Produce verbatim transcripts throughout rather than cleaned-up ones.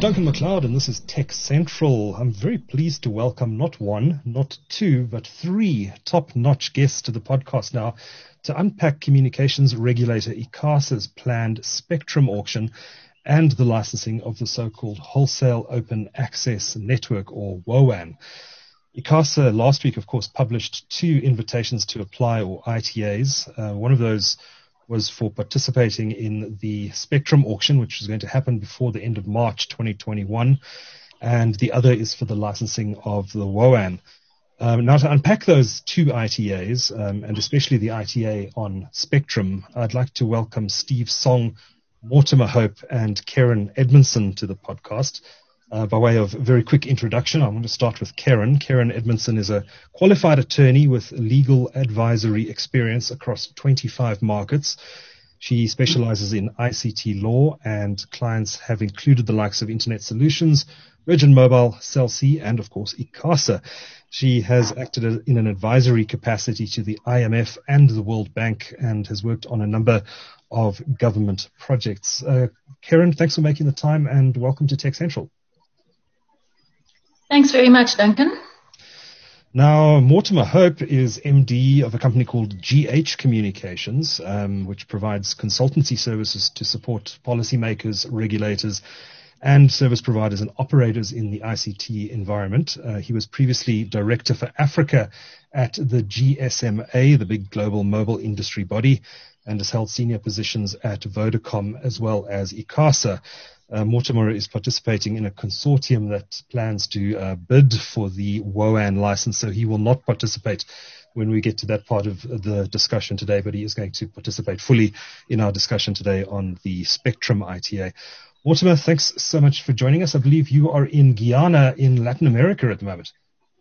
Duncan McLeod, and this is Tech Central. I'm very pleased to welcome not one, not two, but three top-notch guests to the podcast now to unpack communications regulator ICASA's planned spectrum auction and the licensing of the so-called Wholesale Open Access Network, or WOAN. ICASA last week, of course, published two invitations to apply, or I T As. Uh, one of those was for participating in the spectrum auction, which is going to happen before the end of March twenty twenty-one, and the other is for the licensing of the WOAN. Um, now, to unpack those two I T As, um, and especially the I T A on spectrum, I'd like to welcome Steve Song, Mortimer Hope, and Karen Edmondson to the podcast. Uh, by way of a very quick introduction, I'm going to start with Karen. Karen Edmondson is a qualified attorney with legal advisory experience across twenty-five markets. She specializes in I C T law, and clients have included the likes of Internet Solutions, Virgin Mobile, Cell C, and of course ICASA. She has acted in an advisory capacity to the I M F and the World Bank and has worked on a number of government projects. Uh, Karen, thanks for making the time and welcome to Tech Central. Thanks very much, Duncan. Now, Mortimer Hope is M D of a company called G H Communications, um, which provides consultancy services to support policymakers, regulators, and service providers and operators in the I C T environment. Uh, he was previously Director for Africa at the G S M A, the big global mobile industry body, and has held senior positions at Vodacom as well as ICASA. Uh, Mortimer is participating in a consortium that plans to uh, bid for the WOAN license, so he will not participate when we get to that part of the discussion today, but he is going to participate fully in our discussion today on the Spectrum I T A. Mortimer, thanks so much for joining us. I believe you are in Guyana in Latin America at the moment.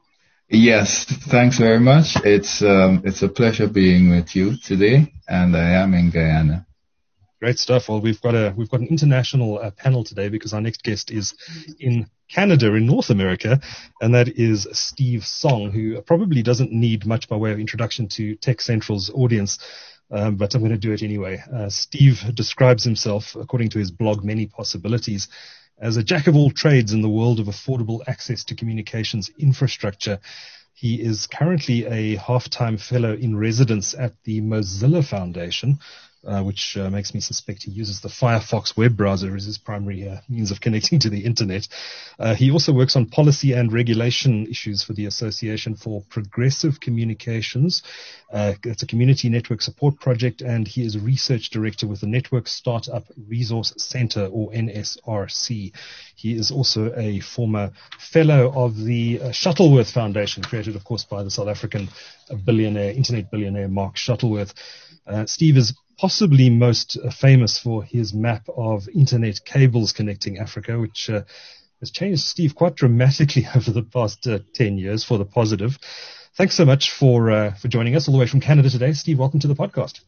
Yes, thanks very much. It's um, it's a pleasure being with you today, and I am in Guyana. Great stuff. Well, we've got a we've got an international uh, panel today because our next guest is in Canada, in North America, and that is Steve Song, who probably doesn't need much by way of introduction to Tech Central's audience, um, but I'm going to do it anyway. Uh, Steve describes himself, according to his blog, Many Possibilities, as a jack of all trades in the world of affordable access to communications infrastructure. He is currently a half-time fellow in residence at the Mozilla Foundation, Uh, which uh, makes me suspect he uses the Firefox web browser as his primary uh, means of connecting to the internet. Uh, he also works on policy and regulation issues for the Association for Progressive Communications. Uh, it's a community network support project, and he is research director with the Network Startup Resource Center, or N S R C. He is also a former fellow of the uh, Shuttleworth Foundation, created, of course, by the South African billionaire, internet billionaire Mark Shuttleworth. Uh, Steve is possibly most uh, famous for his map of internet cables connecting Africa, which uh, has changed Steve quite dramatically over the past uh, ten years for the positive. Thanks so much for uh, for joining us all the way from Canada today. Steve, welcome to the podcast.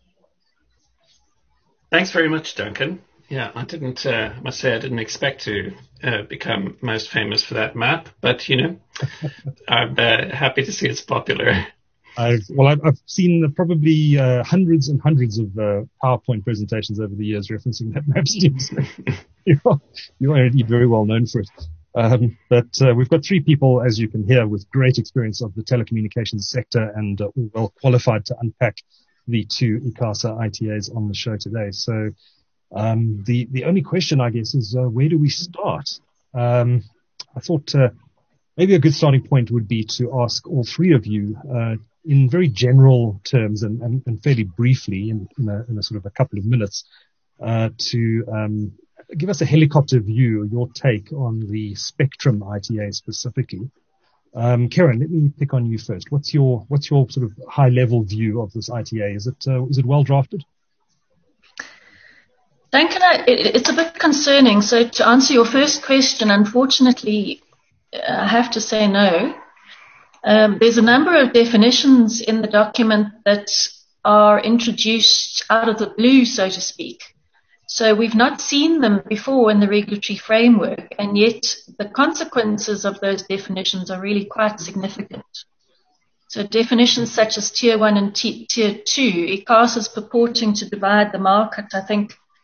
Thanks very much, Duncan. Yeah, I didn't, uh, I must say I didn't expect to uh, become most famous for that map, but, you know, I'm uh, happy to see it's popular. I've, well, I've, I've seen probably uh, hundreds and hundreds of uh, PowerPoint presentations over the years referencing that map, Steve. you are, you are indeed very well known for it. Um, but uh, we've got three people, as you can hear, with great experience of the telecommunications sector and uh, all well qualified to unpack the two ICASA I T As on the show today. So um, the, the only question, I guess, is uh, where do we start? Um, I thought uh, maybe a good starting point would be to ask all three of you uh, in very general terms and, and, and fairly briefly in, in, a, in a sort of a couple of minutes uh, to um, give us a helicopter view, your take on the Spectrum I T A specifically. Um, Karen, let me pick on you first. What's your what's your sort of high level view of this I T A? Is it uh, is it well drafted? Duncan, it, it's a bit concerning. So to answer your first question, unfortunately, I have to say no. Um, there's a number of definitions in the document that are introduced out of the blue, so to speak. So we've not seen them before in the regulatory framework, and yet the consequences of those definitions are really quite significant. So definitions such as Tier one and t- Tier two, ICASA is purporting to divide the market, I think,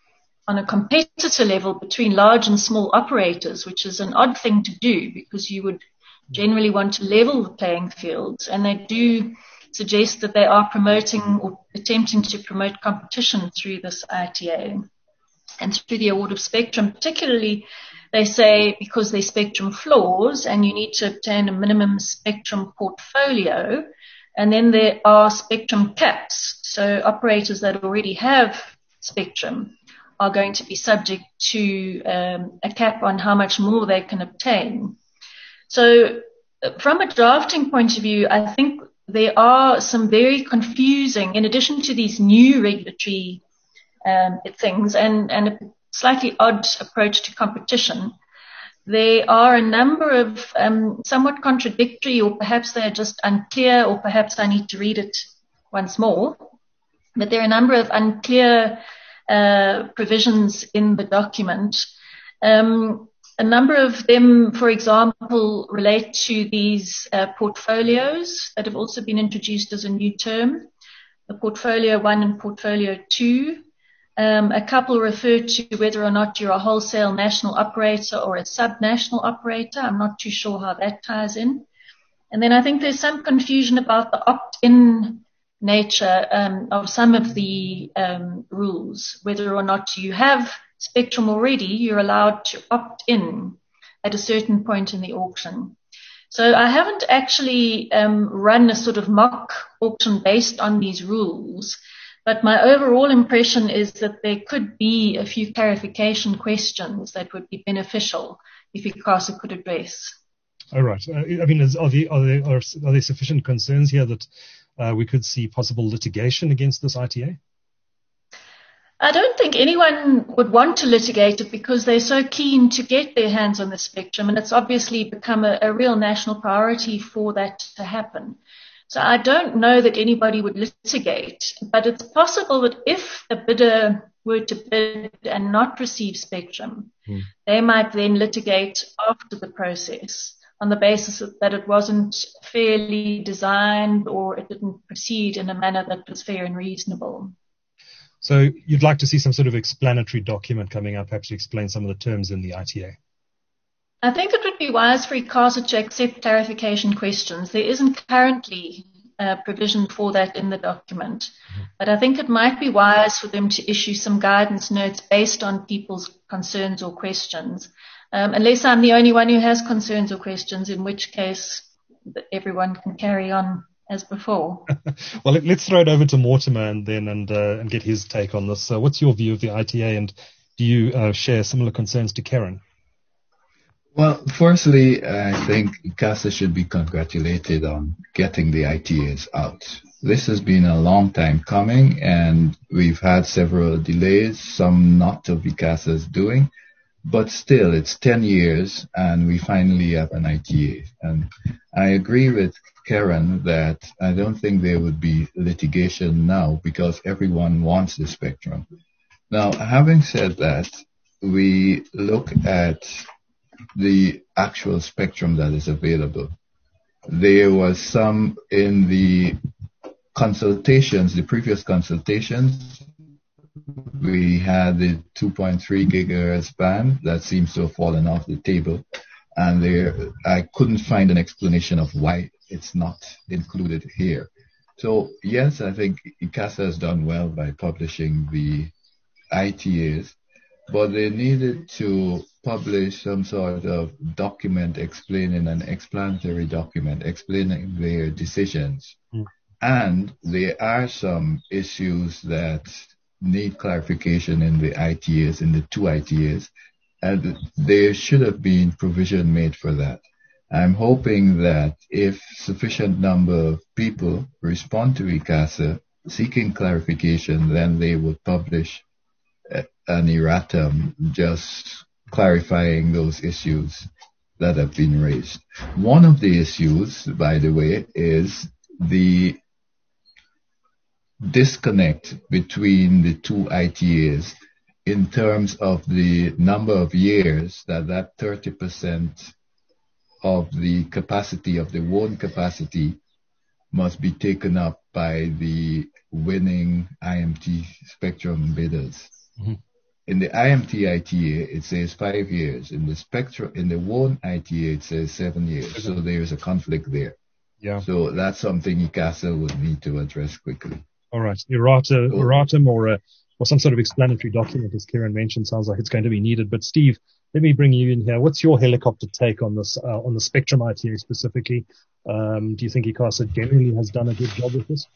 on a competitor level between large and small operators, which is an odd thing to do because you would generally want to level the playing fields. And they do suggest that they are promoting or attempting to promote competition through this I T A and through the award of spectrum. Particularly, they say because there's spectrum floors and you need to obtain a minimum spectrum portfolio, and then there are spectrum caps. So operators that already have spectrum are going to be subject to um, a cap on how much more they can obtain. So from a drafting point of view, I think there are some very confusing, in addition to these new regulatory um, things and, and a slightly odd approach to competition, there are a number of um, somewhat contradictory, or perhaps they're just unclear, or perhaps I need to read it once more. But there are a number of unclear uh, provisions in the document. Um, a number of them, for example, relate to these uh, portfolios that have also been introduced as a new term, the Portfolio one and Portfolio two. Um, a couple refer to whether or not you're a wholesale national operator or a sub-national operator. I'm not too sure how that ties in. And then I think there's some confusion about the opt-in nature um, of some of the um, rules, whether or not you have spectrum already, you're allowed to opt in at a certain point in the auction. So I haven't actually um, run a sort of mock auction based on these rules, but my overall impression is that there could be a few clarification questions that would be beneficial if ICASA could address. All right. Uh, I mean, is, are, there, are, there, are, are there sufficient concerns here that uh, we could see possible litigation against this I T A? I don't think anyone would want to litigate it because they're so keen to get their hands on the spectrum, and it's obviously become a, a real national priority for that to happen. So I don't know that anybody would litigate, but it's possible that if a bidder were to bid and not receive spectrum, hmm. they might then litigate after the process on the basis that it wasn't fairly designed or it didn't proceed in a manner that was fair and reasonable. So you'd like to see some sort of explanatory document coming up, perhaps to explain some of the terms in the I T A? I think it would be wise for ICASA to accept clarification questions. There isn't currently a provision for that in the document, mm-hmm. but I think it might be wise for them to issue some guidance notes based on people's concerns or questions, um, unless I'm the only one who has concerns or questions, in which case everyone can carry on as before. Well, let's throw it over to Mortimer and then and uh, and get his take on this. So what's your view of the I T A, and do you uh, share similar concerns to Karen? Well, firstly, I think ICASA should be congratulated on getting the I T As out. This has been a long time coming, and we've had several delays, some not of ICASA's doing, but still, it's ten years, and we finally have an I T A. And I agree with Karen that I don't think there would be litigation now because everyone wants the spectrum. Now, having said that, we look at the actual spectrum that is available. There was some in the consultations, the previous consultations. We had the two point three gigahertz band that seems to have fallen off the table, and there I couldn't find an explanation of why it's not included here. So yes, I think ICASA has done well by publishing the I T As, but they needed to publish some sort of document explaining, an explanatory document explaining their decisions. Mm. And there are some issues that need clarification in the I T As, in the two I T As, and there should have been provision made for that. I'm hoping that if sufficient number of people respond to ICASA seeking clarification, then they would publish an erratum just clarifying those issues that have been raised. One of the issues, by the way, is the disconnect between the two I T As in terms of the number of years that that thirty percent of the capacity of the won capacity must be taken up by the winning I M T spectrum bidders. Mm-hmm. in the I M T I T A, it says five years. In the Spectrum, in the WOAN I T A, it says seven years. So there is a conflict there. Yeah. So that's something ICASA would need to address quickly. All right. Errata, so, erratum or, a, or some sort of explanatory document, as Kieran mentioned, sounds like it's going to be needed. But Steve, let me bring you in here. What's your helicopter take on this, uh, on the Spectrum I T A specifically? Um, do you think ICASA generally has done a good job with this?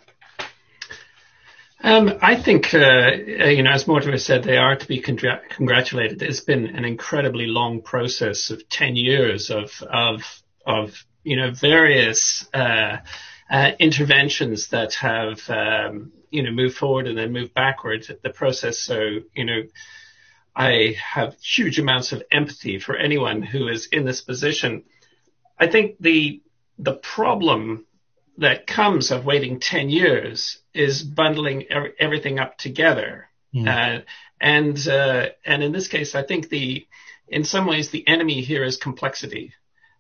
Um, I think, uh, you know, as Mortimer said, they are to be congr- congratulated. It's been an incredibly long process of ten years of, of, of, you know, various, uh, uh, interventions that have, um, you know, moved forward and then moved backward the process. So, you know, I have huge amounts of empathy for anyone who is in this position. I think the, the problem that comes of waiting ten years is bundling er- everything up together. Mm. Uh, and, uh, and in this case, I think the, in some ways, the enemy here is complexity.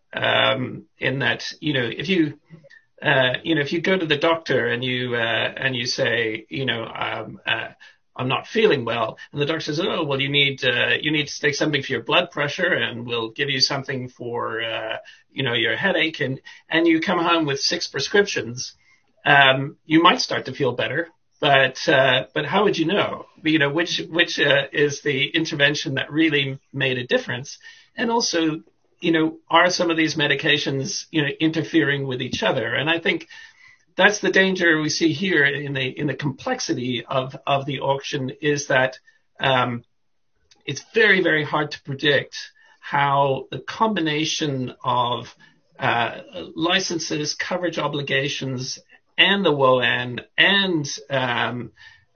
Um, in that, you know, if you, uh, you know, if you go to the doctor and you, uh, and you say, you know, um, uh, I'm not feeling well. And the doctor says, oh, well, you need, uh, you need to take something for your blood pressure and we'll give you something for, uh, you know, your headache. And, and you come home with six prescriptions. Um, you might start to feel better, but, uh, but how would you know, you know, which, which, uh, is the intervention that really made a difference? And also, you know, are some of these medications, you know, interfering with each other? And I think that's the danger we see here in the in the complexity of, of the auction is that um, it's very, very hard to predict how the combination of uh, licenses, coverage obligations, and the WOAN and um,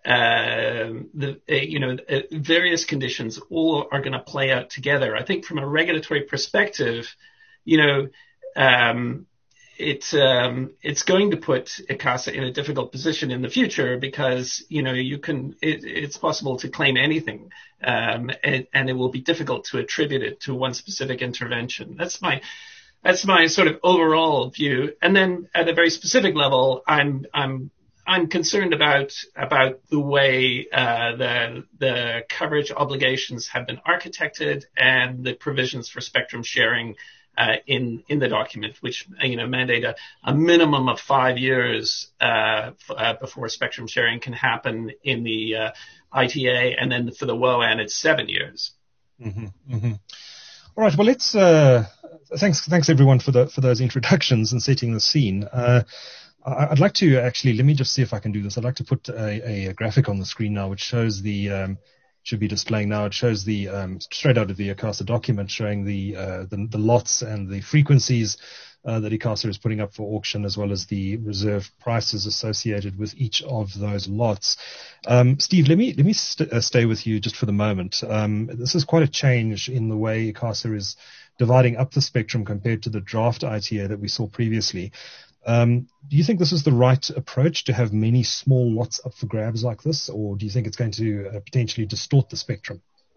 uh, the uh, you know uh, various conditions all are going to play out together. I think from a regulatory perspective, you know. Um, It, um, it's going to put ICASA in a difficult position in the future because, you know, you can, it, it's possible to claim anything, um, and, and it will be difficult to attribute it to one specific intervention. That's my, that's my sort of overall view. And then at a very specific level, I'm, I'm, I'm concerned about, about the way, uh, the, the coverage obligations have been architected and the provisions for spectrum sharing Uh, in, in the document, which, you know, mandate a, a minimum of five years, uh, f- uh, before spectrum sharing can happen in the, uh, I T A. And then for the WOAN, it's seven years. Mm-hmm, mm-hmm. All right. Well, let's, uh, thanks, thanks everyone for the, for those introductions and setting the scene. Uh, I'd like to actually, let me just see if I can do this. I'd like to put a, a graphic on the screen now, which shows the, um, should be displaying now. It shows the um, straight out of the ICASA document showing the, uh, the the lots and the frequencies uh, that ICASA is putting up for auction, as well as the reserve prices associated with each of those lots. Um, Steve, let me let me st- uh, stay with you just for the moment. Um, this is quite a change in the way ICASA is dividing up the spectrum compared to the draft I T A that we saw previously. Um, do you think this is the right approach to have many small lots up for grabs like this, or do you think it's going to uh, potentially distort the spectrum?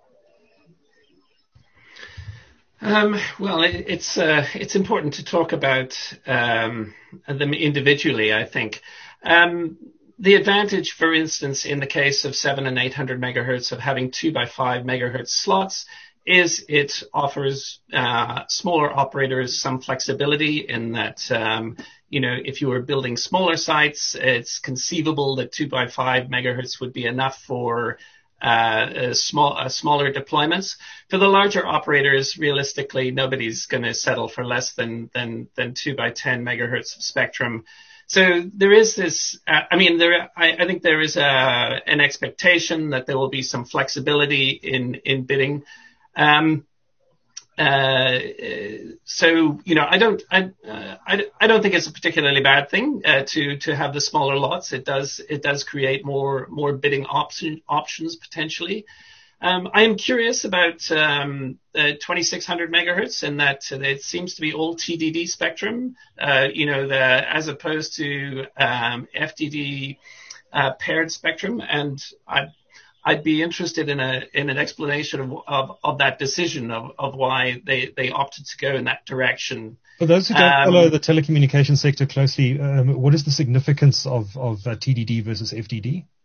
Um, well, it, it's uh, it's important to talk about um, them individually, I think. Um, the advantage, for instance, in the case of seven and eight hundred megahertz of having two by five megahertz slots is it offers uh, smaller operators some flexibility in that, um, you know, if you were building smaller sites, it's conceivable that two by five megahertz would be enough for uh, a small, uh, smaller deployments. For the larger operators, realistically, nobody's going to settle for less than, than, than two by ten megahertz of spectrum. So there is this, uh, I mean, there, I, I think there is a, an expectation that there will be some flexibility in, in bidding. Um, uh, so, you know, I don't, I, uh, I, I don't think it's a particularly bad thing, uh, to, to have the smaller lots. It does, it does create more, more bidding option, options potentially. Um, I am curious about, um, uh, twenty-six hundred megahertz in that it seems to be all T D D spectrum, uh, you know, the, as opposed to, um, F D D, uh, paired spectrum. And I, I'd be interested in a in an explanation of of, of that decision of, of why they, they opted to go in that direction. For those who don't um, follow the telecommunications sector closely, um, what is the significance of of uh, T D D versus F D D?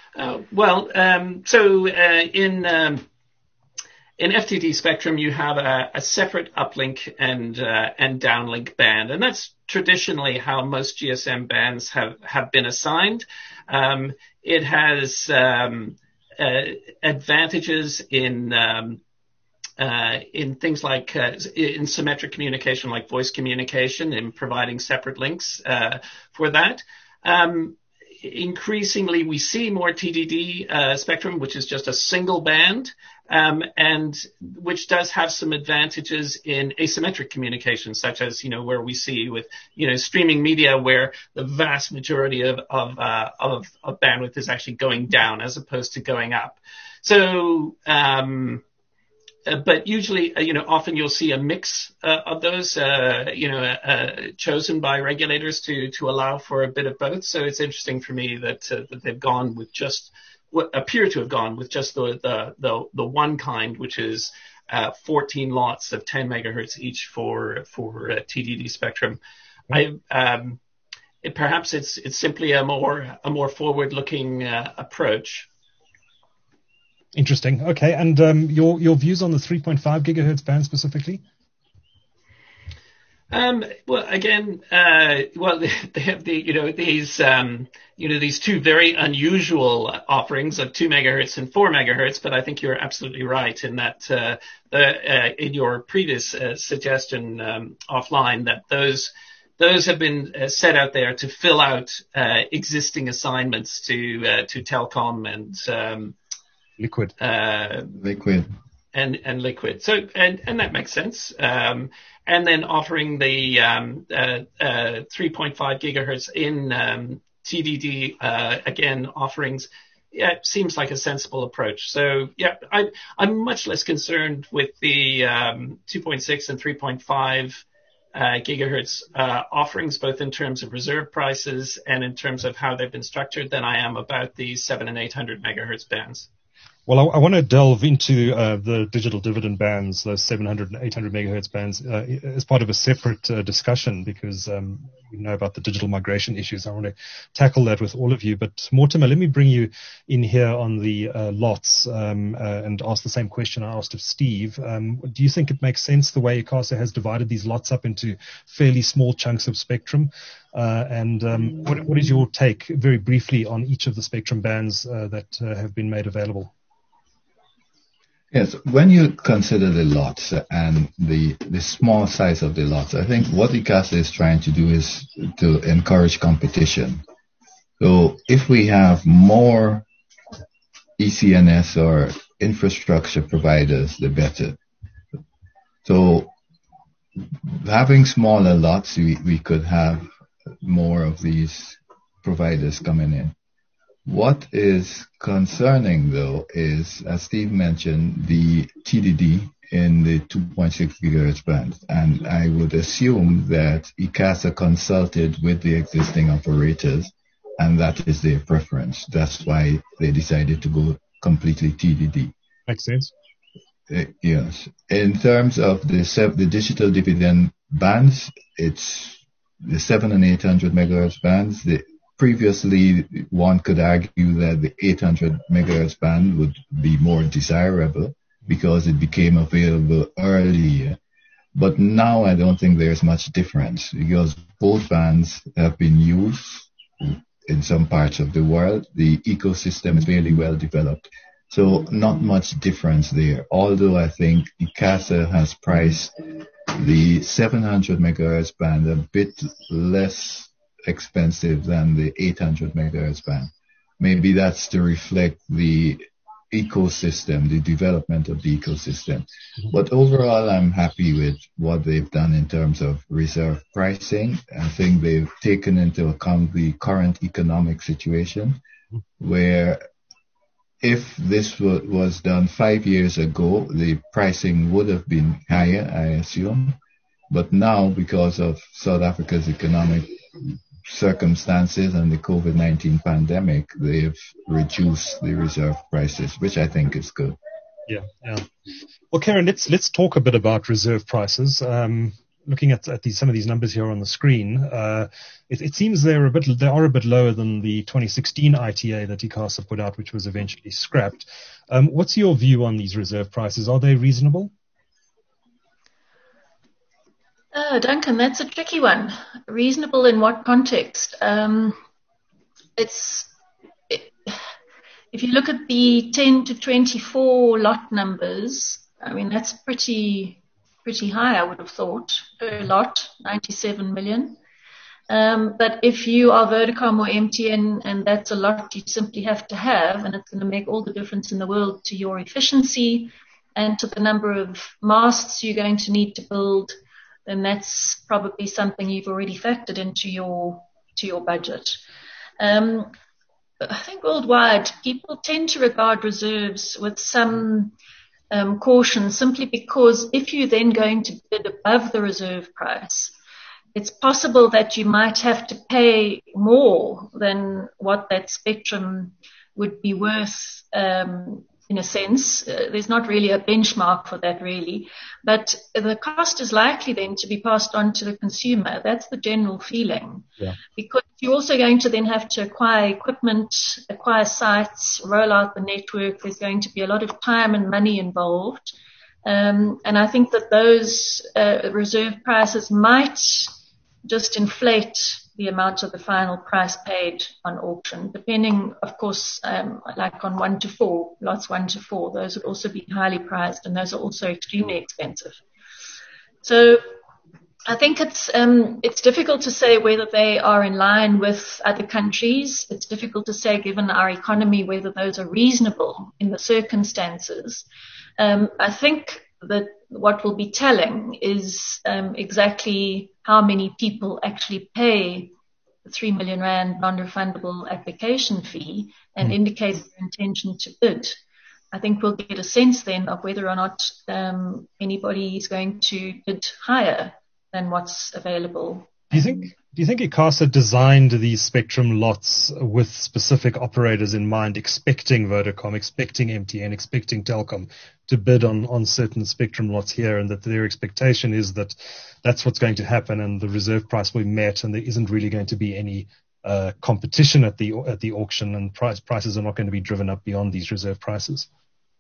Uh, well, um, so uh, in um, in F T D spectrum, you have a, a separate uplink and uh, and downlink band, and that's traditionally how most G S M bands have, have been assigned. Um, it has um, uh, advantages in um, uh, in things like uh, in symmetric communication, like voice communication, in providing separate links uh, for that. Um, increasingly, we see more T D D uh, spectrum, which is just a single band, um, and which does have some advantages in asymmetric communication, such as, you know, where we see with, you know, streaming media, where the vast majority of of, uh, of, of bandwidth is actually going down as opposed to going up. So, um, Uh, but usually, uh, you know, often you'll see a mix uh, of those, uh, you know, uh, chosen by regulators to to allow for a bit of both. So it's interesting for me that uh, that they've gone with just what appear to have gone with just the the the, the one kind, which is uh, fourteen lots of ten megahertz each for for uh, T D D spectrum. I um, it, perhaps it's it's simply a more a more forward-looking uh, approach. Interesting. Okay, and um, your your views on the three point five gigahertz band specifically? Um, well, again, uh, well, they have the you know these um, you know these two very unusual offerings of two megahertz and four megahertz. But I think you're absolutely right in that uh, the, uh, in your previous uh, suggestion um, offline that those. Those have been uh, set out there to fill out uh, existing assignments to uh, to Telkom and um, Liquid, uh, Liquid, and and Liquid. So and and that makes sense. Um, and then offering the um, uh, uh, three point five gigahertz in um, T D D uh, again offerings. Yeah, it seems like a sensible approach. So yeah, I I'm much less concerned with the um, two point six and three point five. Uh, gigahertz uh, offerings, both in terms of reserve prices and in terms of how they've been structured, than I am about the seven and eight hundred megahertz bands. Well, I, I want to delve into uh, the digital dividend bands, those seven hundred and eight hundred megahertz bands, uh, as part of a separate uh, discussion, because um, we know about the digital migration issues. I want to tackle that with all of you. But Mortimer, let me bring you in here on the uh, lots um, uh, and ask the same question I asked of Steve. Um, do you think it makes sense the way ICASA has divided these lots up into fairly small chunks of spectrum? Uh, and um, what, what is your take, very briefly, on each of the spectrum bands uh, that uh, have been made available? Yes, when you consider the lots and the the small size of the lots, I think what ICASA is trying to do is to encourage competition. So if we have more E C N S or infrastructure providers, the better. So having smaller lots, we, we could have more of these providers coming in. What is concerning, though, is, as Steve mentioned, the T D D in the two point six gigahertz band. And I would assume that ICASA consulted with the existing operators, and that is their preference. That's why they decided to go completely T D D. Makes sense. Uh, yes. In terms of the, the digital dividend bands, it's the seven and eight hundred megahertz bands. The, Previously, one could argue that the eight hundred megahertz band would be more desirable because it became available earlier. But now I don't think there's much difference because both bands have been used in some parts of the world. The ecosystem is fairly well developed. So not much difference there. Although I think ICASA has priced the seven hundred megahertz band a bit less expensive than the eight hundred megahertz band. Maybe that's to reflect the ecosystem, the development of the ecosystem. But overall, I'm happy with what they've done in terms of reserve pricing. I think they've taken into account the current economic situation, where if this w- was done five years ago, the pricing would have been higher, I assume. But now, because of South Africa's economic circumstances and the COVID nineteen pandemic, they've reduced the reserve prices, which I think is good. Yeah, yeah. Well, Karen, let's let's talk a bit about reserve prices. Um, looking at, at these, some of these numbers here on the screen, uh, it, it seems they're a bit, they are a bit lower than the twenty sixteen I T A that ICASA put out, which was eventually scrapped. Um, what's your view on these reserve prices? Are they reasonable? Uh, Duncan, that's a tricky one. Reasonable in what context? Um, it's it, if you look at the ten to twenty-four lot numbers, I mean that's pretty pretty high. I would have thought per lot, ninety-seven million. Um, but if you are Vodacom or M T N, and that's a lot you simply have to have, and it's going to make all the difference in the world to your efficiency and to the number of masts you're going to need to build, then that's probably something you've already factored into your to your budget. Um, I think worldwide, people tend to regard reserves with some um, caution, simply because if you're then going to bid above the reserve price, it's possible that you might have to pay more than what that spectrum would be worth. Um, In a sense, uh, there's not really a benchmark for that really, but the cost is likely then to be passed on to the consumer. That's the general feeling. Yeah. Because you're also going to then have to acquire equipment, acquire sites, roll out the network. There's going to be a lot of time and money involved. Um, and I think that those uh, reserve prices might just inflate the amount of the final price paid on auction, depending, of course, um, like on one to four, lots one to four, those would also be highly prized, and those are also extremely expensive. So I think it's um, it's difficult to say whether they are in line with other countries. It's difficult to say, given our economy, whether those are reasonable in the circumstances. Um, I think that what will be telling is um, exactly how many people actually pay the three million rand non-refundable application fee and mm. indicate their intention to bid. I think we'll get a sense then of whether or not um, anybody is going to bid higher than what's available. Do you think do you think ICASA designed these spectrum lots with specific operators in mind, expecting Vodacom, expecting M T N, expecting Telkom to bid on, on certain spectrum lots here, and that their expectation is that that's what's going to happen and the reserve price will be met and there isn't really going to be any uh, competition at the at the auction, and price, prices are not going to be driven up beyond these reserve prices?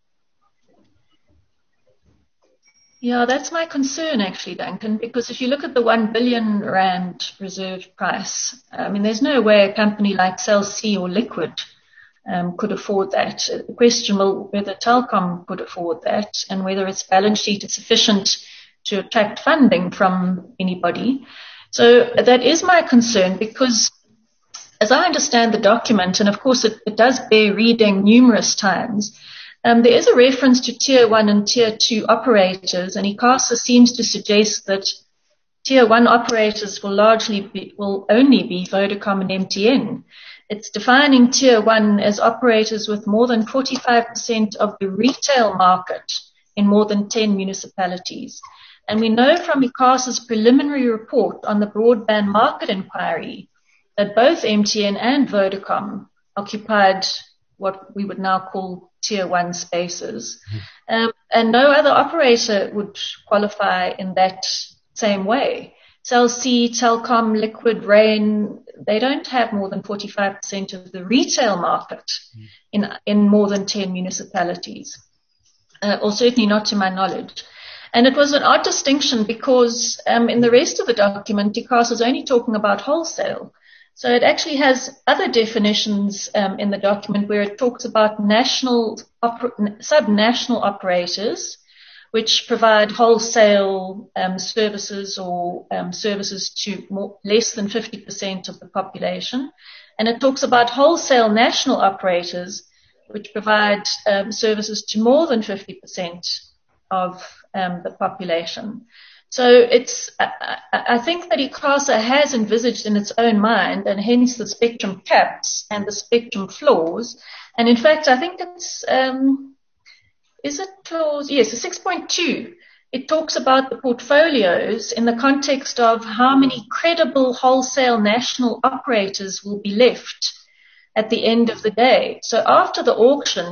Yeah, that's my concern actually, Duncan, because if you look at the one billion rand reserve price, I mean, there's no way a company like Cell C or Liquid um, could afford that. The question will whether Telkom could afford that and whether its balance sheet is sufficient to attract funding from anybody. So that is my concern, because as I understand the document, and of course it, it does bear reading numerous times, Um, there is a reference to tier one and tier two operators, and ICASA seems to suggest that tier one operators will largely be, will only be Vodacom and M T N. It's defining tier one as operators with more than forty-five percent of the retail market in more than ten municipalities. And we know from ICASA's preliminary report on the broadband market inquiry that both M T N and Vodacom occupied what we would now call tier one spaces. Um, and no other operator would qualify in that same way. Cell C, Telkom, Liquid, Rain, they don't have more than forty-five percent of the retail market in, in more than ten municipalities, uh, or certainly not to my knowledge. And it was an odd distinction because um, in the rest of the document, ICASA is only talking about wholesale. So it actually has other definitions um, in the document where it talks about national, oper- sub-national operators, which provide wholesale um, services or um, services to more, less than fifty percent of the population. And it talks about wholesale national operators, which provide um, services to more than fifty percent of um, the population. So it's, I, I think that ICASA has envisaged in its own mind, and hence the spectrum caps and the spectrum floors. And in fact, I think it's, um, is it clause? Yes, six point two. It talks about the portfolios in the context of how many credible wholesale national operators will be left at the end of the day. So after the auction,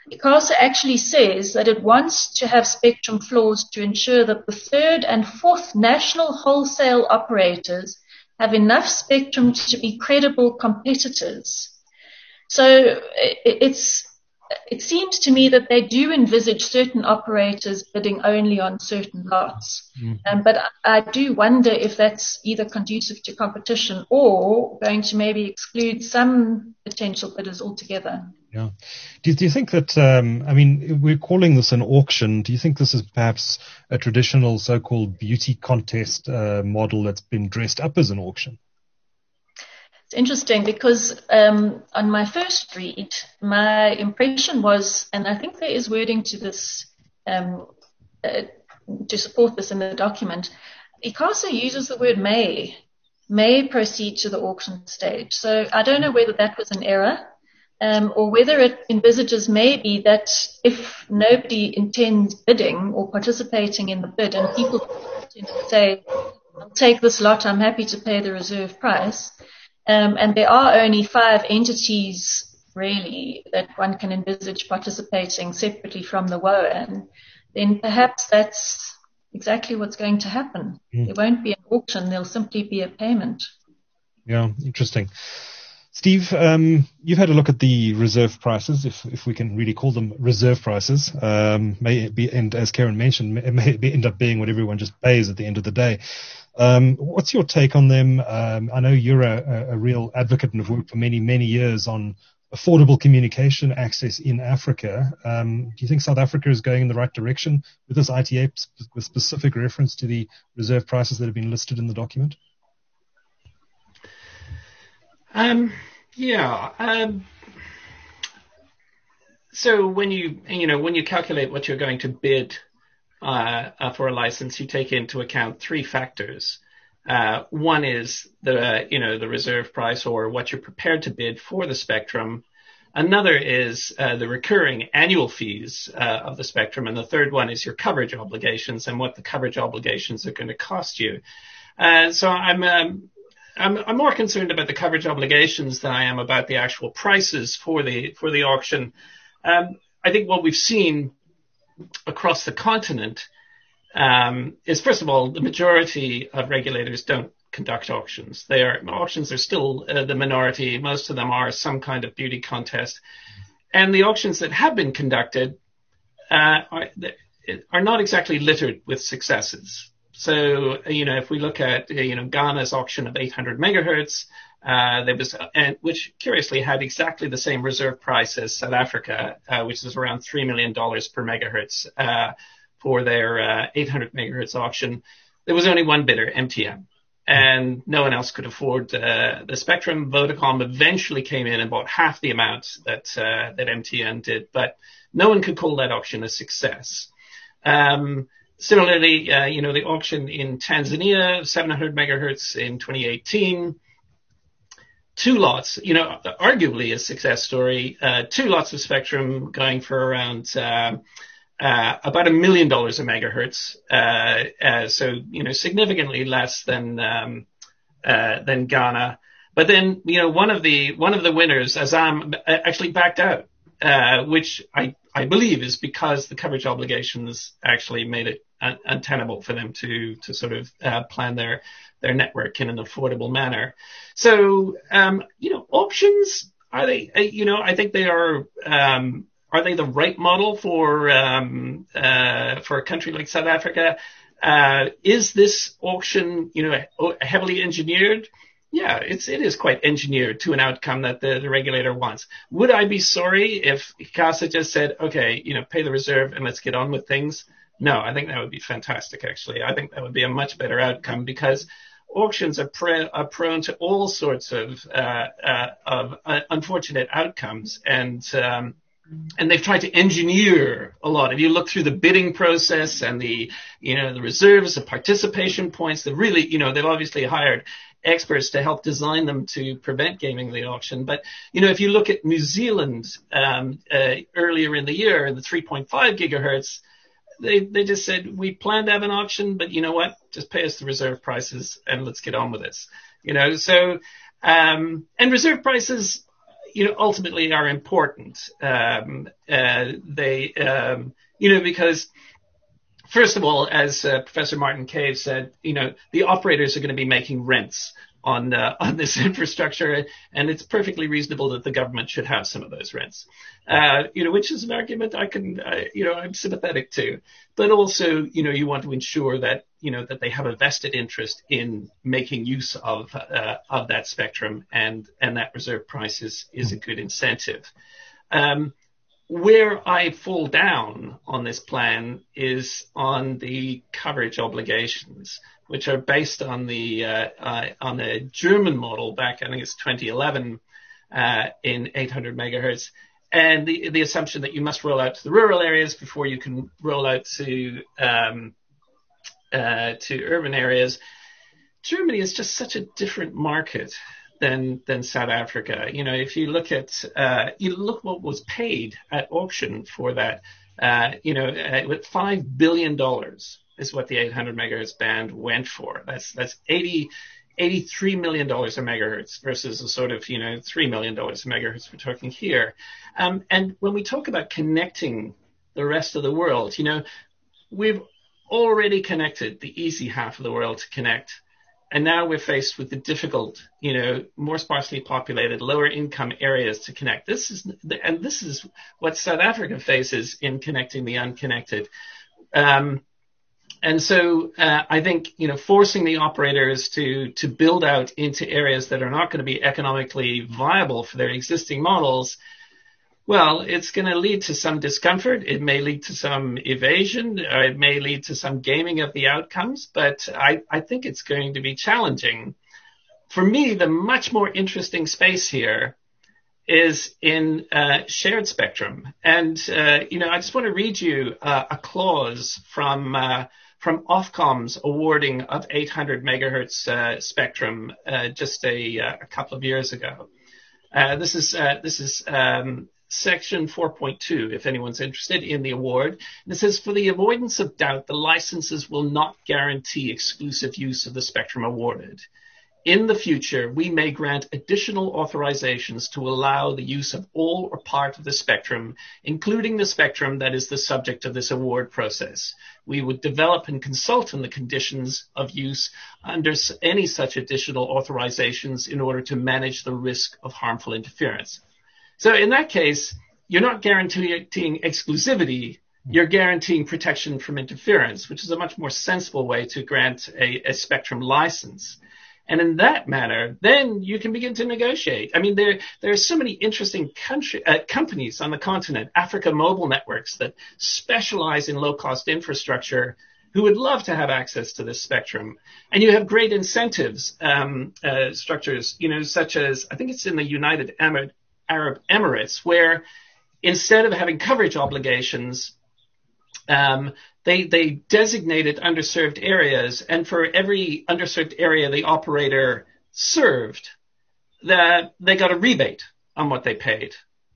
ICASA actually says that it wants to have spectrum floors to ensure that the third and fourth national wholesale operators have enough spectrum to be credible competitors. So it's, it seems to me that they do envisage certain operators bidding only on certain lots. Mm-hmm. Um, but I do wonder if that's either conducive to competition or going to maybe exclude some potential bidders altogether. Yeah. Do you, do you think that, um, I mean, we're calling this an auction. Do you think this is perhaps a traditional so-called beauty contest uh, model that's been dressed up as an auction? It's interesting because um, on my first read, my impression was, and I think there is wording to this, um, uh, to support this in the document, ICASA uses the word may, may proceed to the auction stage. So I don't know whether that was an error. Um, or whether it envisages maybe that if nobody intends bidding or participating in the bid and people say, I'll take this lot, I'm happy to pay the reserve price, um, and there are only five entities really that one can envisage participating separately from the W O A N, then perhaps that's exactly what's going to happen. Mm. There won't be an auction, there'll simply be a payment. Yeah, interesting. Steve, um, you've had a look at the reserve prices, if if we can really call them reserve prices. Um, may be, and as Karen mentioned, it may be, end up being what everyone just pays at the end of the day. Um, what's your take on them? Um, I know you're a, a real advocate and have worked for many, many years on affordable communication access in Africa. Um, do you think South Africa is going in the right direction with this I T A with specific reference to the reserve prices that have been listed in the document? Um, yeah. Um, so when you, you know, when you calculate what you're going to bid uh, uh, for a license, you take into account three factors. Uh, one is the, uh, you know, the reserve price or what you're prepared to bid for the spectrum. Another is uh, the recurring annual fees uh, of the spectrum. And the third one is your coverage obligations and what the coverage obligations are going to cost you. Uh, so I'm, um, I'm, I'm more concerned about the coverage obligations than I am about the actual prices for the for the auction. Um, I think what we've seen across the continent um, is, first of all, the majority of regulators don't conduct auctions. They are auctions are still uh, the minority. Most of them are some kind of beauty contest, and the auctions that have been conducted uh, are, are not exactly littered with successes. So, you know, if we look at, you know, Ghana's auction of eight hundred megahertz, uh, there was, and which curiously had exactly the same reserve price as South Africa, uh, which is around three million dollars per megahertz, uh, for their, uh, eight hundred megahertz auction. There was only one bidder, M T N, and no one else could afford, uh, the spectrum. Vodacom eventually came in and bought half the amount that, uh, that M T N did, but no one could call that auction a success. Um, Similarly, uh, you know, the auction in Tanzania, seven hundred megahertz in twenty eighteen, two lots, you know, arguably a success story, uh, two lots of spectrum going for around uh, uh, about a million dollars a megahertz. Uh, uh, so, you know, significantly less than um, uh, than Ghana. But then, you know, one of the one of the winners, Azam, actually backed out, uh, which I I believe is because the coverage obligations actually made it un- untenable for them to to sort of uh, plan their their network in an affordable manner. So, um, you know, auctions, are they, uh, you know, I think they are, um, are they the right model for um, uh, for a country like South Africa? Uh, is this auction, you know, heavily engineered? Yeah, it's, it is quite engineered to an outcome that the, the regulator wants. Would I be sorry if ICASA just said, okay, you know, pay the reserve and let's get on with things? No, I think that would be fantastic, actually. I think that would be a much better outcome because auctions are, pre- are prone to all sorts of, uh, uh, of uh, unfortunate outcomes. And, um, and they've tried to engineer a lot. If you look through the bidding process and the, you know, the reserves, the participation points, the really, you know, they've obviously hired experts to help design them to prevent gaming the auction. But, you know, if you look at New Zealand um, uh, earlier in the year, in the three point five gigahertz, they, they just said, we plan to have an auction, but you know what? Just pay us the reserve prices and let's get on with this. You know, so, um, and reserve prices, you know, ultimately are important. Um, uh, they, um, you know, because first of all, as uh, Professor Martin Cave said, you know, the operators are going to be making rents on uh, on this infrastructure, and it's perfectly reasonable that the government should have some of those rents. Uh, you know, which is an argument I can, uh, you know, I'm sympathetic to. But also, you know, you want to ensure that, you know, that they have a vested interest in making use of uh, of that spectrum, and and that reserve price is is a good incentive. Um, Where I fall down on this plan is on the coverage obligations, which are based on the uh, uh, on the German model back, I think it's twenty eleven, uh, in eight hundred megahertz, and the the assumption that you must roll out to the rural areas before you can roll out to um, uh, to urban areas. Germany is just such a different market than than South Africa. You know, if you look at uh, you look what was paid at auction for that, uh, you know, uh, with five billion dollars is what the eight hundred megahertz band went for. That's that's eighty, eighty-three million dollars a megahertz versus a sort of, you know, three million dollars a megahertz we're talking here. Um, and when we talk about connecting the rest of the world, you know, we've already connected the easy half of the world to connect. And now we're faced with the difficult, you know, more sparsely populated, lower income areas to connect. This is, and this is what South Africa faces in connecting the unconnected. Um, and so uh, I think, you know, forcing the operators to to build out into areas that are not going to be economically viable for their existing models, well, it's going to lead to some discomfort. It may lead to some evasion. Or it may lead to some gaming of the outcomes. But I, I think it's going to be challenging. For me, the much more interesting space here is in uh, shared spectrum. And, uh, you know, I just want to read you uh, a clause from uh, from Ofcom's awarding of eight hundred megahertz uh, spectrum uh, just a, uh, a couple of years ago. Uh, this is uh, this is um, Section four point two, if anyone's interested in the award. And it says, for the avoidance of doubt, the licenses will not guarantee exclusive use of the spectrum awarded. In the future, we may grant additional authorizations to allow the use of all or part of the spectrum, including the spectrum that is the subject of this award process. We would develop and consult on the conditions of use under any such additional authorizations in order to manage the risk of harmful interference. So in that case, you're not guaranteeing exclusivity, you're guaranteeing protection from interference, which is a much more sensible way to grant a, a spectrum license. And in that manner, then you can begin to negotiate. I mean, there there are so many interesting country, uh, companies on the continent, Africa Mobile Networks, that specialize in low-cost infrastructure, who would love to have access to this spectrum. And you have great incentives um, uh, structures, you know, such as, I think it's in the United Arab, Arab Emirates, where instead of having coverage obligations, um, They they designated underserved areas, and for every underserved area the operator served, that they got a rebate on what they paid.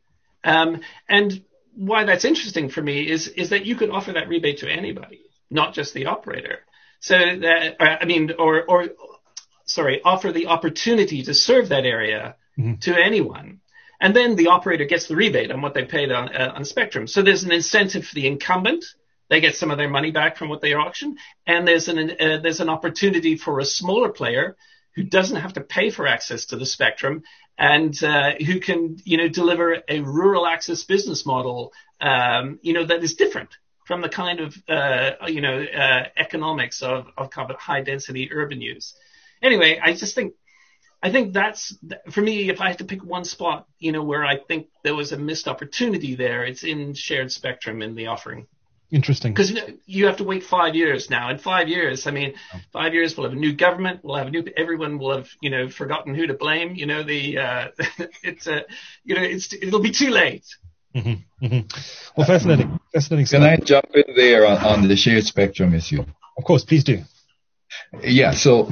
Um, and why that's interesting for me is is that you could offer that rebate to anybody, not just the operator. So that I mean, or or sorry, offer the opportunity to serve that area mm-hmm. to anyone, and then the operator gets the rebate on what they paid on uh, on spectrum. So there's an incentive for the incumbent. They get some of their money back from what they auction, and there's an uh, there's an opportunity for a smaller player who doesn't have to pay for access to the spectrum, and uh, who can you know deliver a rural access business model um, you know that is different from the kind of uh, you know uh, economics of of kind of high density urban use. Anyway, I just think I think that's for me. If I had to pick one spot, you know, where I think there was a missed opportunity there, it's in shared spectrum in the offering. Interesting. Because you have to wait five years now. In five years, I mean, five years we'll have a new government. We'll have a new. Everyone will have, you know, forgotten who to blame. You know, the uh, it's a, uh, you know, it's it'll be too late. Mm-hmm. Mm-hmm. Well, fascinating, fascinating. Can I jump in there on, on the shared spectrum issue? Of course, please do. Yeah. So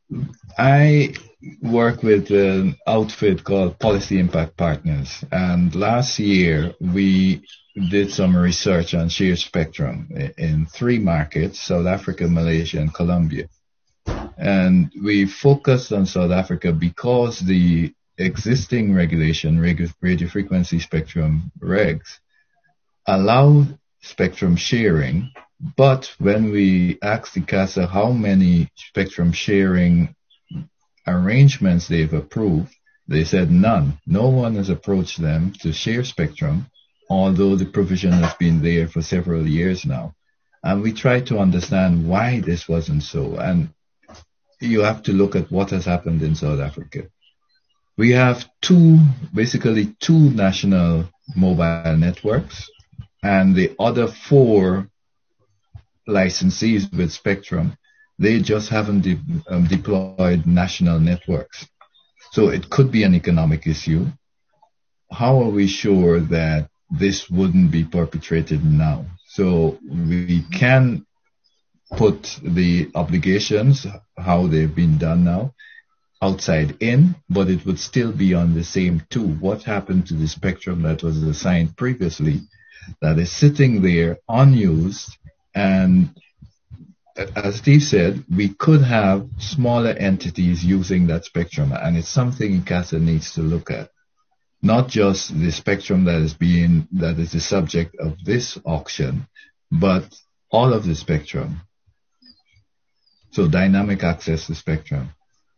I work with an outfit called Policy Impact Partners, and last year we did some research on shared spectrum in three markets, South Africa, Malaysia, and Colombia. And we focused on South Africa because the existing regulation, radio, radio frequency spectrum regs, allow spectrum sharing, but when we asked the ICASA how many spectrum sharing arrangements they've approved, they said none. No one has approached them to share spectrum, although the provision has been there for several years now. And we tried to understand why this wasn't so. And you have to look at what has happened in South Africa. We have two, basically two national mobile networks, and the other four licensees with spectrum, they just haven't de- um, deployed national networks. So it could be an economic issue. How are we sure that this wouldn't be perpetrated now? So we can put the obligations, how they've been done now, outside in, but it would still be on the same two. What happened to the spectrum that was assigned previously that is sitting there unused? And as Steve said, we could have smaller entities using that spectrum, and it's something ICASA needs to look at. Not just the spectrum that is being, that is the subject of this auction, but all of the spectrum. So dynamic access to spectrum.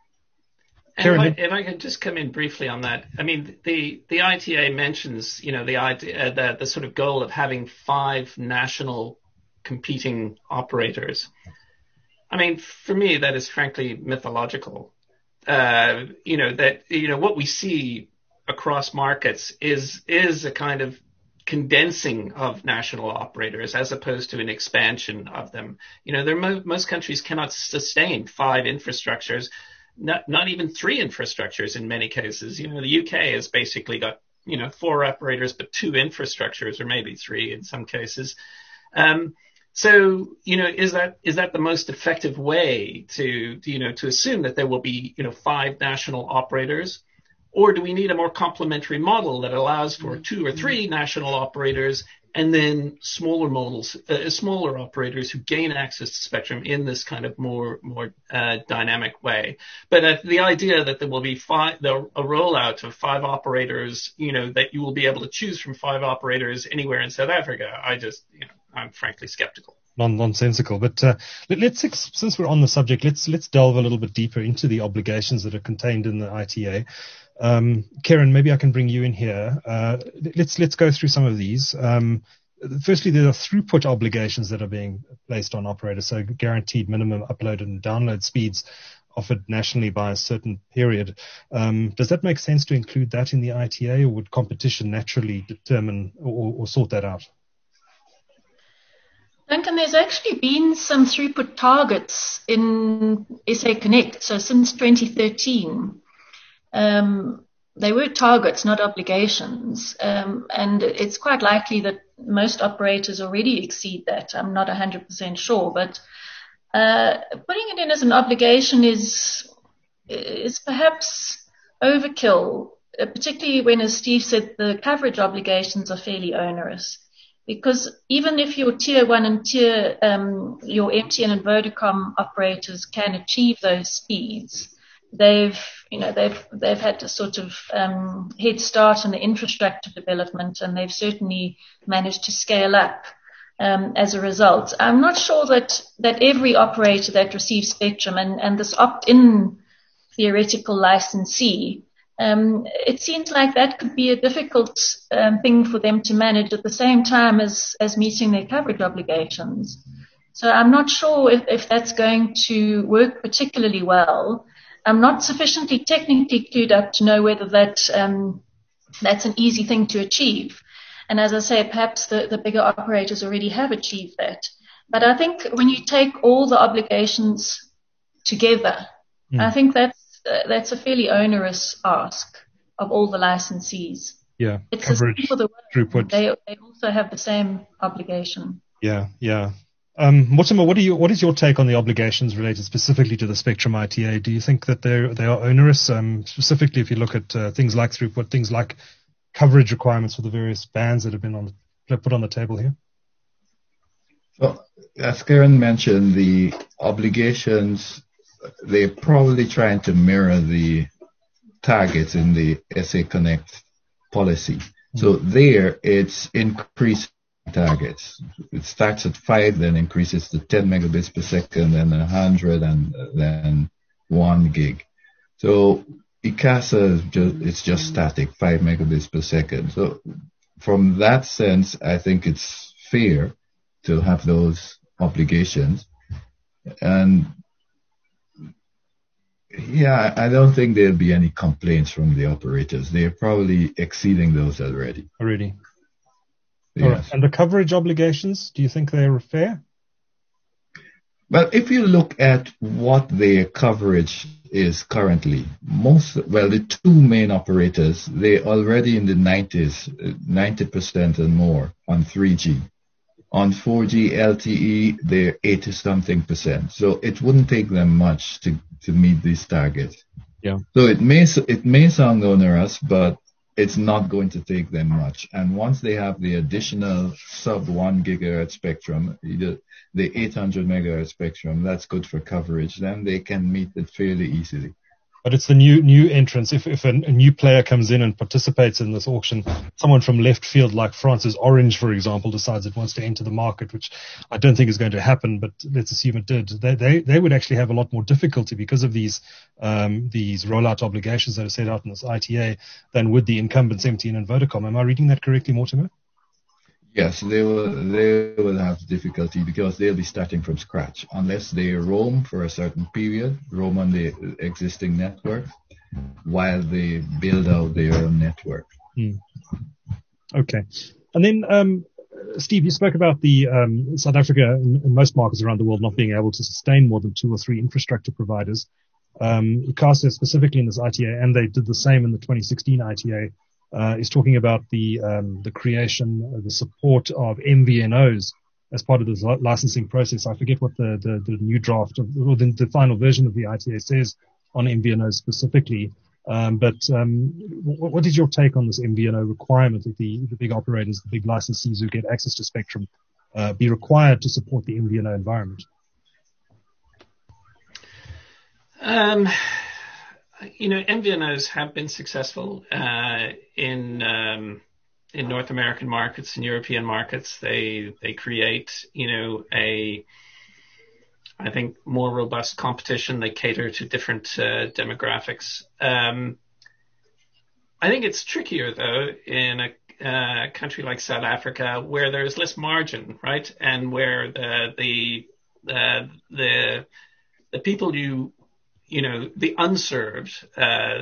And if I, if I could just come in briefly on that, I mean, the, the I T A mentions, you know, the idea, the, the sort of goal of having five national competing operators. I mean, for me, that is frankly mythological. Uh, you know, that, you know, what we see across markets is, is a kind of condensing of national operators as opposed to an expansion of them. You know, there mo- most countries cannot sustain five infrastructures, not, not even three infrastructures in many cases. You know, the U K has basically got, you know, four operators, but two infrastructures, or maybe three in some cases. Um, So, you know, is that is that the most effective way to, you know, to assume that there will be, you know, five national operators? Or do we need a more complementary model that allows for two or three national operators and then smaller models, uh, smaller operators who gain access to spectrum in this kind of more more uh, dynamic way? But uh, the idea that there will be five, the, a rollout of five operators, you know, that you will be able to choose from five operators anywhere in South Africa, I just, you know, I'm frankly skeptical. Non- nonsensical. But uh, let, let's, since we're on the subject, let's let's delve a little bit deeper into the obligations that are contained in the I T A. Um, Karen, maybe I can bring you in here. Uh, let's let's go through some of these. Um, firstly, there are throughput obligations that are being placed on operators, so guaranteed minimum upload and download speeds offered nationally by a certain period. Um, does that make sense to include that in the I T A, or would competition naturally determine or, or sort that out? Duncan, there's actually been some throughput targets in S A Connect. So since twenty thirteen, um, they were targets, not obligations. Um, and it's quite likely that most operators already exceed that. I'm not one hundred percent sure, but uh, putting it in as an obligation is is perhaps overkill, particularly when, as Steve said, the coverage obligations are fairly onerous. Because even if your tier one and tier, um, your M T N and Vodacom operators can achieve those speeds, they've, you know, they've, they've had to sort of, um, head start in the infrastructure development, and they've certainly managed to scale up, um, as a result. I'm not sure that, that every operator that receives spectrum and, and this opt-in theoretical licensee, Um, it seems like that could be a difficult um, thing for them to manage at the same time as, as meeting their coverage obligations. So I'm not sure if, if that's going to work particularly well. I'm not sufficiently technically clued up to know whether that um, that's an easy thing to achieve. And as I say, perhaps the, the bigger operators already have achieved that. But I think when you take all the obligations together, mm. I think that's Uh, that's a fairly onerous ask of all the licensees. Yeah, it's coverage, for the throughput. They, they also have the same obligation. Yeah, yeah. Um, Mortimer, what, are you, what is your take on the obligations related specifically to the Spectrum I T A? Do you think that they they are onerous, um, specifically if you look at uh, things like throughput, things like coverage requirements for the various bands that have been on the, put on the table here? Well, as Karen mentioned, the obligations, they're probably trying to mirror the targets in the S A Connect policy. So there, it's increased targets. It starts at five, then increases to ten megabits per second, then one hundred, and then one gig. So ICASA is just, it's just static, five megabits per second. So from that sense, I think it's fair to have those obligations. And yeah, I don't think there'll be any complaints from the operators. They're probably exceeding those already. Already. Yes. All right. And the coverage obligations, do you think they're fair? Well, if you look at what their coverage is currently, most, well, the two main operators, they're already in the nineties, ninety percent and more on three G. On four G L T E, they're eighty something percent. So it wouldn't take them much to, to meet these targets. Yeah. So it may, it may sound onerous, but it's not going to take them much. And once they have the additional sub one gigahertz spectrum, the, the eight hundred megahertz spectrum, that's good for coverage, then they can meet it fairly easily. But it's the new new entrance. If if a, a new player comes in and participates in this auction, someone from left field like France's Orange, for example, decides it wants to enter the market, which I don't think is going to happen, but let's assume it did. They they, they would actually have a lot more difficulty because of these um, these rollout obligations that are set out in this I T A than would the incumbents M T N and Vodacom. Am I reading that correctly, Mortimer? Yes, they will they will have difficulty because they'll be starting from scratch unless they roam for a certain period, roam on the existing network while they build out their own network. Hmm. Okay. And then, um, Steve, you spoke about the um, South Africa and, and most markets around the world not being able to sustain more than two or three infrastructure providers. Um, ICASA specifically in this I T A, and they did the same in the twenty sixteen I T A, Uh, is talking about the um, the creation, uh, the support of M V N Os as part of this li- licensing process. I forget what the, the, the new draft of, or the, the final version of the I T A says on M V N Os specifically. Um, but um, what, what is your take on this M V N O requirement that the, the big operators, the big licensees who get access to spectrum, uh, be required to support the M V N O environment? Um. You know, M V N Os have been successful uh, in um, in North American markets and European markets. They they create, you know, a I think more robust competition. They cater to different uh, demographics. Um, I think it's trickier though in a uh, country like South Africa where there's less margin, right, and where the the uh, the the people you you know, the unserved uh,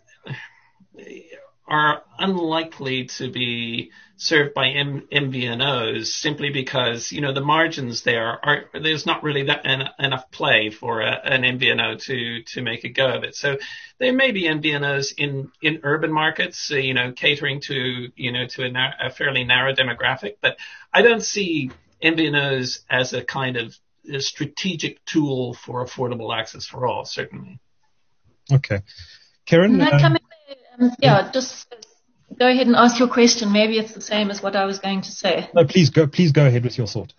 are unlikely to be served by M- MVNOs simply because, you know, the margins there are, there's not really that en- enough play for a, an M V N O to, to make a go of it. So there may be M V N Os in, in urban markets, uh, you know, catering to, you know, to a, nar- a fairly narrow demographic, but I don't see M V N Os as a kind of a strategic tool for affordable access for all, certainly. Okay. Karen? Can I come in there? Um, yeah, just go ahead and ask your question. Maybe it's the same as what I was going to say. No, please go, please go ahead with your thought.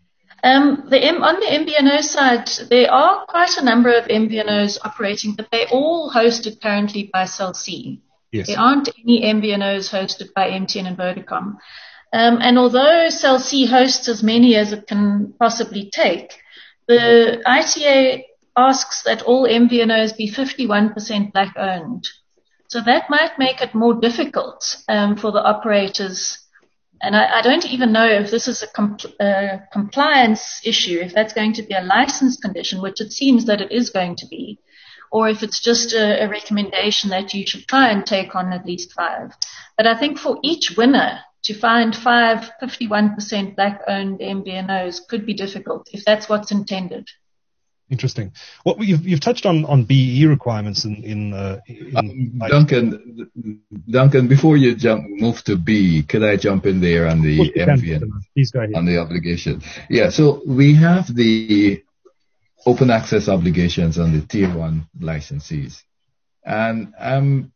Um, the M, on the M V N O side, there are quite a number of M V N Os operating, but they're all hosted currently by Cell C. Yes. There aren't any M V N Os hosted by M T N and Vodacom. Um, and although Cell C hosts as many as it can possibly take, the I T A asks that all M V N Os be fifty-one percent black owned. So that might make it more difficult um, for the operators. And I, I don't even know if this is a compl- uh, compliance issue, if that's going to be a license condition, which it seems that it is going to be, or if it's just a, a recommendation that you should try and take on at least five. But I think for each winner, to find five fifty-one percent black-owned M V N Os could be difficult if that's what's intended. Interesting. Well, you've, you've touched on, on B E requirements in, in, uh, in um, Duncan, Duncan, before you jump, move to B, could I jump in there on the M V N, Please go ahead. on the obligation? Yeah, so we have the open access obligations on the tier one licensees. And I'm,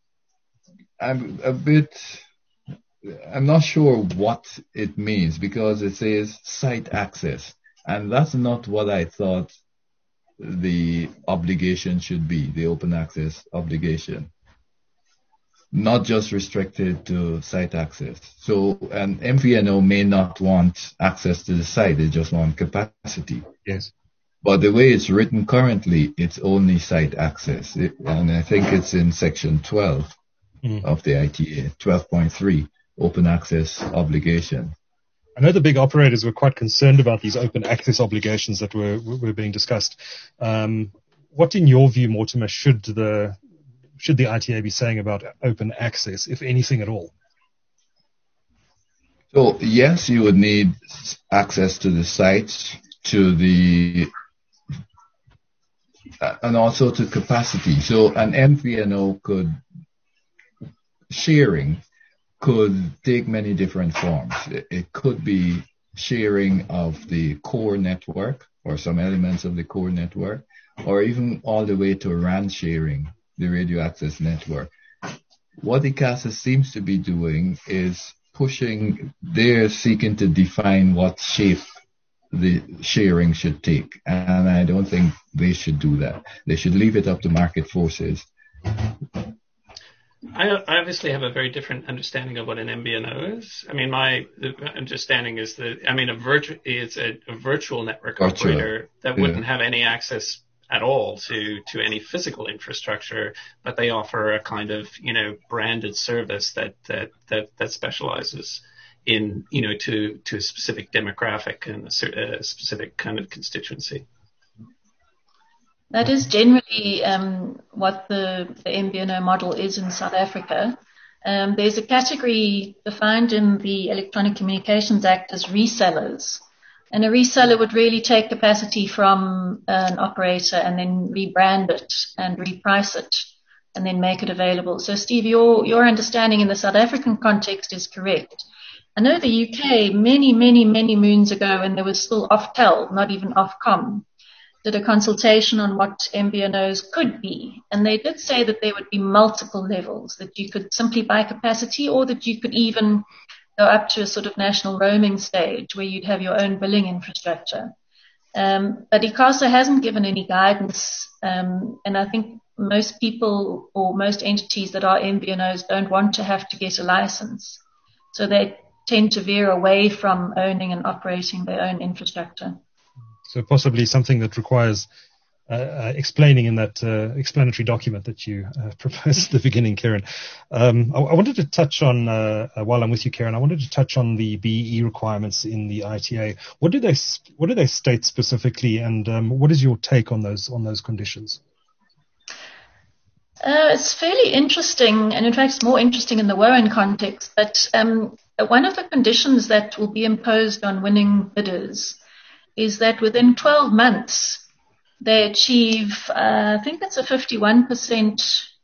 I'm a bit, I'm not sure what it means because it says site access. And that's not what I thought the obligation should be, the open access obligation. not just restricted to site access. So an M V N O may not want access to the site, they just want capacity. Yes. But the way it's written currently, it's only site access. It, and I think it's in section twelve mm. of the I T A, twelve point three, open access obligation. I know the big operators were quite concerned about these open access obligations that were were being discussed. Um, what, in your view, Mortimer, should the should the I T A be saying about open access, if anything at all? So yes, you would need access to the sites, to the uh, and also to capacity. So an M V N O could sharing. could take many different forms. It could be sharing of the core network or some elements of the core network, or even all the way to RAN sharing, the radio access network. What I C A S A seems to be doing is pushing, they're seeking to define what shape the sharing should take. And I don't think they should do that. They should leave it up to market forces. I obviously have a very different understanding of what an M V N O is. I mean, my understanding is that, I mean, a virtu- it's a, a virtual network virtual. operator that yeah. wouldn't have any access at all to, to any physical infrastructure, but they offer a kind of, you know, branded service that, that, that, that specializes in, you know, to, to a specific demographic and a, a specific kind of constituency. That is generally um, what the, the M V N O model is in South Africa. Um, there's a category defined in the Electronic Communications Act as resellers. And a reseller would really take capacity from an operator and then rebrand it and reprice it and then make it available. So, Steve, your, your understanding in the South African context is correct. I know the U K many, many, many moons ago, when there was still Oftel, not even Ofcom, did a consultation on what M V N Os could be. And they did say that there would be multiple levels, that you could simply buy capacity, or that you could even go up to a sort of national roaming stage where you'd have your own billing infrastructure. Um, but I C A S A hasn't given any guidance. Um, and I think most people or most entities that are M V N Os don't want to have to get a license. So they tend to veer away from owning and operating their own infrastructure. So possibly something that requires uh, uh, explaining in that uh, explanatory document that you uh, proposed at the beginning, Karen. Um, I, I wanted to touch on, uh, uh, while I'm with you, Karen, I wanted to touch on the B E E requirements in the I T A. What do they what do they state specifically, and um, what is your take on those on those conditions? Uh, it's fairly interesting, and in fact, it's more interesting in the WOAN context. But um, one of the conditions that will be imposed on winning bidders is that within twelve months, they achieve, uh, I think it's a fifty-one percent,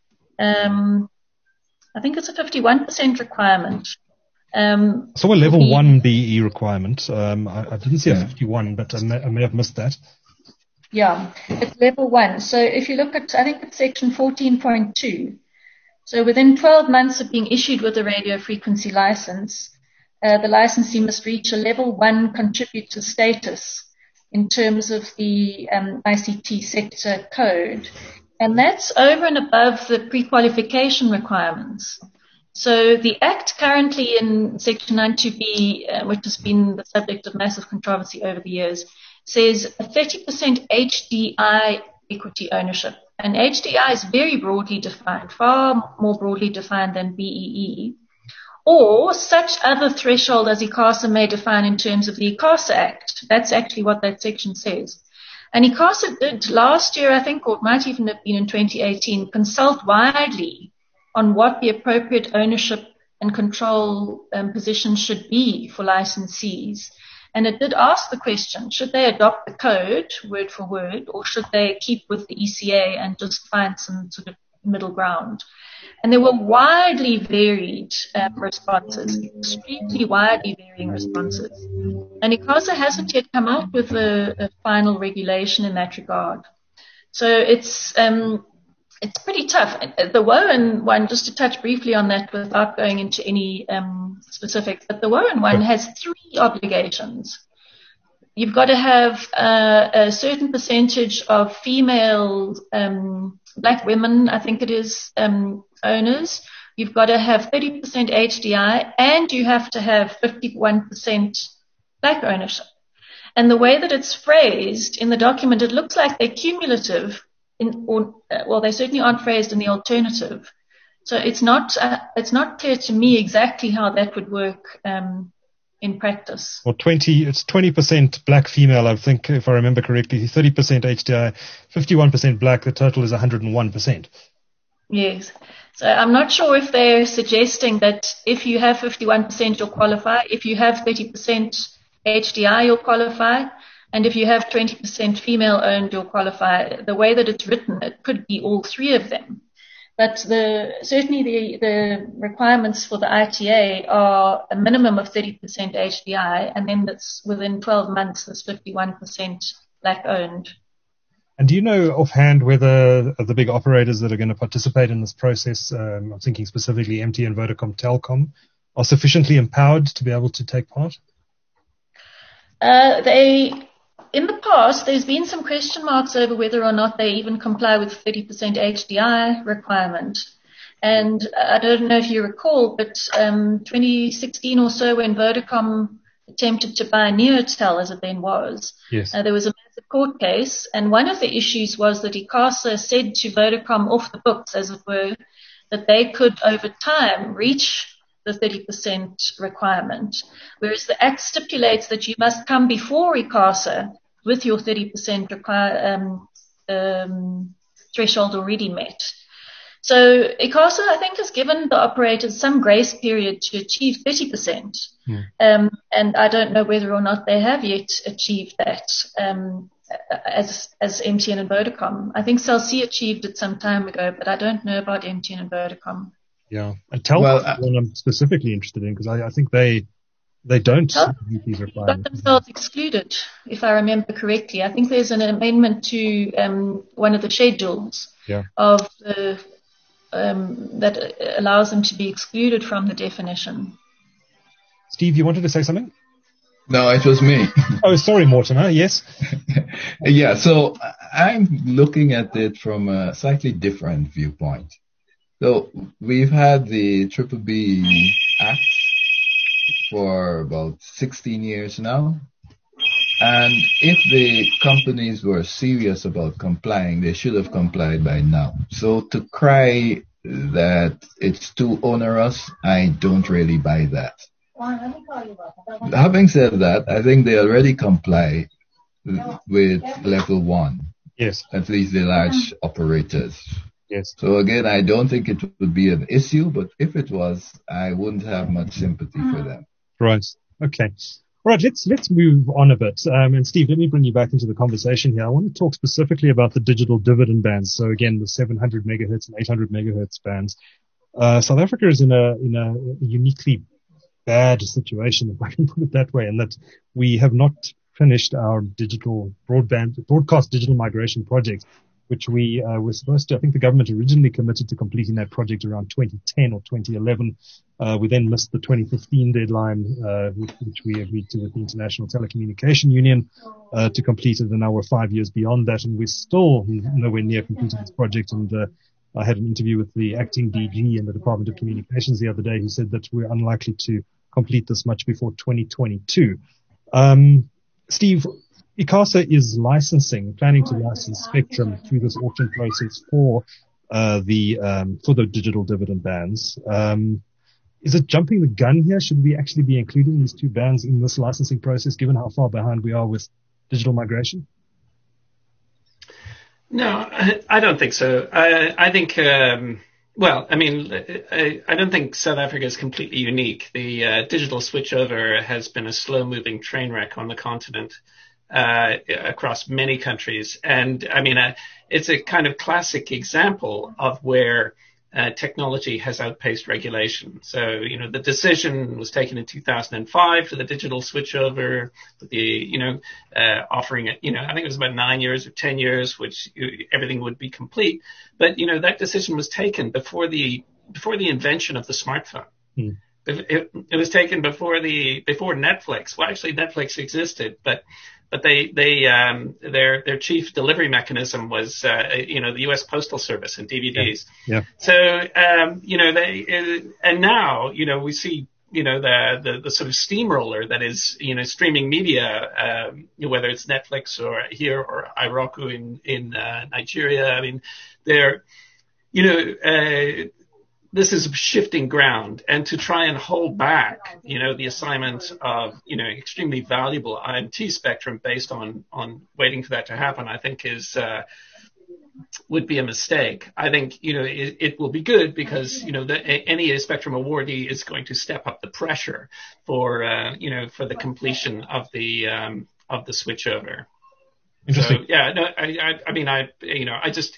um, I think it's a fifty-one percent requirement. Um, so a level one B E requirement. Um, I, I didn't see a fifty-one, but I may, I may have missed that. Yeah, it's level one. So if you look at, I think it's section fourteen point two. So within twelve months of being issued with a radio frequency license, Uh, the licensee must reach a level one contributor status in terms of the um, I C T sector code. And that's over and above the pre-qualification requirements. So the Act currently in Section ninety-two B, uh, which has been the subject of massive controversy over the years, says a thirty percent H D I equity ownership. And H D I is very broadly defined, far more broadly defined than B E E. Or such other threshold as I C A S A may define in terms of the I C A S A Act. That's actually what that section says. And I C A S A did last year, I think, or it might even have been in twenty eighteen, consult widely on what the appropriate ownership and control um, position should be for licensees. And it did ask the question, should they adopt the code word for word, or should they keep with the E C A and just find some sort of middle ground? And there were widely varied uh, responses, extremely widely varying responses. And I C A S A hasn't yet come out with a, a final regulation in that regard. So it's um, it's pretty tough. The WOAN one, just to touch briefly on that without going into any um, specifics, but the WOAN one has three obligations. You've got to have uh, a certain percentage of female um, black women, I think it is, um, owners you've got to have thirty percent H D I and you have to have fifty-one percent black ownership. And the way that it's phrased in the document, it looks like they're cumulative, in, or, uh, well, they certainly aren't phrased in the alternative. So it's not uh, it's not clear to me exactly how that would work um, in practice. Well, twenty it's twenty percent black female, I think, if I remember correctly, thirty percent H D I, fifty-one percent black. The total is one hundred one percent. Yes. So I'm not sure if they're suggesting that if you have fifty-one percent, you'll qualify. If you have thirty percent H D I, you'll qualify. And if you have twenty percent female owned, you'll qualify. The way that it's written, it could be all three of them. But the, certainly the, the requirements for the I T A are a minimum of thirty percent H D I, and then that's within twelve months, there's fifty-one percent black owned. And do you know offhand whether the big operators that are going to participate in this process, um, I'm thinking specifically M T N, Vodacom, Telkom, are sufficiently empowered to be able to take part? Uh, they, in the past, there's been some question marks over whether or not they even comply with thirty percent H D I requirement. And I don't know if you recall, but um, twenty sixteen or so, when Vodacom attempted to buy Neotel, as it then was, yes. uh, there was a massive court case, and one of the issues was that ICASA said to Vodacom off the books, as it were, that they could over time reach the thirty percent requirement, whereas the Act stipulates that you must come before ICASA with your thirty percent require, um, um, threshold already met. So ICASA, I think, has given the operators some grace period to achieve thirty percent. Hmm. Um, and I don't know whether or not they have yet achieved that um, as as M T N and Vodacom. I think Cell C achieved it some time ago, but I don't know about M T N and Vodacom. Yeah, and Telkom well, uh, one I'm specifically interested in because I, I think they they don't meet these requirements. Got themselves excluded, if I remember correctly. I think there's an amendment to um, one of the schedules yeah. of the um, that allows them to be excluded from the definition. Steve, you wanted to say something? No, it was me. Oh, sorry, Mortimer. Yes. Yeah, so I'm looking at it from a slightly different viewpoint. So we've had the Triple B Act for about sixteen years now. And if the companies were serious about complying, they should have complied by now. So to cry that it's too onerous, I don't really buy that. Having said that, I think they already comply with level one. Yes. At least the large operators. Yes. So again, I don't think it would be an issue, but if it was, I wouldn't have much sympathy for them. Right. Okay. All right. Let's let's move on a bit. Um, and Steve, let me bring you back into the conversation here. I want to talk specifically about the digital dividend bands. So again, the seven hundred megahertz and eight hundred megahertz bands. Uh, South Africa is in a in a uniquely bad situation, if I can put it that way, in that we have not finished our digital broadband broadcast digital migration project, which we uh, were supposed to, I think the government originally committed to completing that project around twenty ten or twenty eleven. Uh, we then missed the twenty fifteen deadline, uh, which, which we agreed to with the International Telecommunication Union uh, to complete it, and now we're five years beyond that, and we're still nowhere near completing this project. And uh, I had an interview with the acting D G in the Department of Communications the other day who said that we're unlikely to complete this much before twenty twenty-two. Um, Steve, ICASA is licensing, planning to license spectrum through this auction process for uh, the um, for the digital dividend bands. Um, is it jumping the gun here? Should we actually be including these two bands in this licensing process, given how far behind we are with digital migration? No, I, I don't think so. I, I think. Um Well, I mean, I, I don't think South Africa is completely unique. The uh, digital switchover has been a slow-moving train wreck on the continent uh, across many countries. And, I mean, uh, it's a kind of classic example of where uh, technology has outpaced regulation. So, you know, the decision was taken in two thousand five for the digital switchover, with the, you know, uh, offering it, you know, I think it was about nine years or ten years, which you, everything would be complete. But, you know, that decision was taken before the, before the invention of the smartphone. Hmm. It, it, it was taken before the, before Netflix. Well, actually Netflix existed, but, but they they um, their their chief delivery mechanism was uh, you know the U S Postal Service and D V Ds. Yeah. yeah. So um, you know they uh, and now you know we see you know the, the the sort of steamroller that is you know streaming media, um, whether it's Netflix or here or iRoku in in uh, Nigeria. I mean, they're you know. Uh, This is shifting ground, and to try and hold back, you know, the assignment of, you know, extremely valuable I M T spectrum based on, on waiting for that to happen, I think is, uh, would be a mistake. I think, you know, it, it will be good because, you know, the, any spectrum awardee is going to step up the pressure for, uh, you know, for the completion of the, um, of the switchover. Interesting. So, yeah, no, I, I, I mean, I, you know, I just,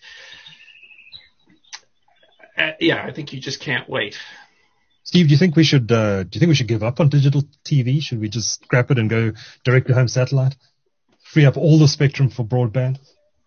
Uh, yeah, I think you just can't wait. Steve, do you think we should? Uh, do you think we should give up on digital T V? Should we just scrap it and go direct to home satellite? Free up all the spectrum for broadband?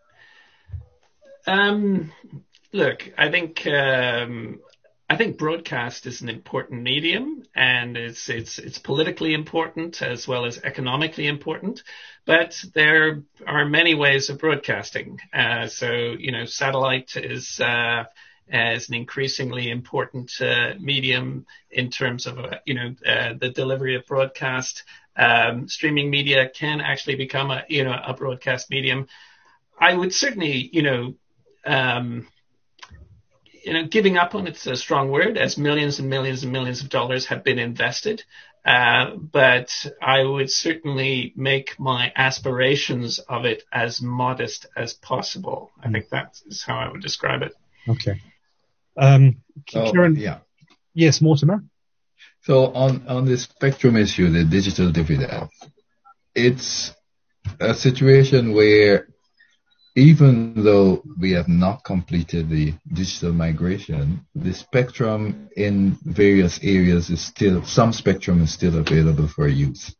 Um, look, I think um, I think broadcast is an important medium, and it's it's it's politically important as well as economically important. But there are many ways of broadcasting. Uh, so you know, satellite is. Uh, as an increasingly important uh, medium in terms of, uh, you know, uh, the delivery of broadcast. Um, streaming media can actually become a, you know, a broadcast medium. I would certainly, you know, um, you know, giving up on it's a strong word, as millions and millions and millions of dollars have been invested. Uh, but I would certainly make my aspirations of it as modest as possible. I think that is how I would describe it. Okay. Um, so, Kieran, yeah. Yes, Mortimer? So on, on the spectrum issue, the digital dividend, it's a situation where even though we have not completed the digital migration, the spectrum in various areas is still, some spectrum is still available for use.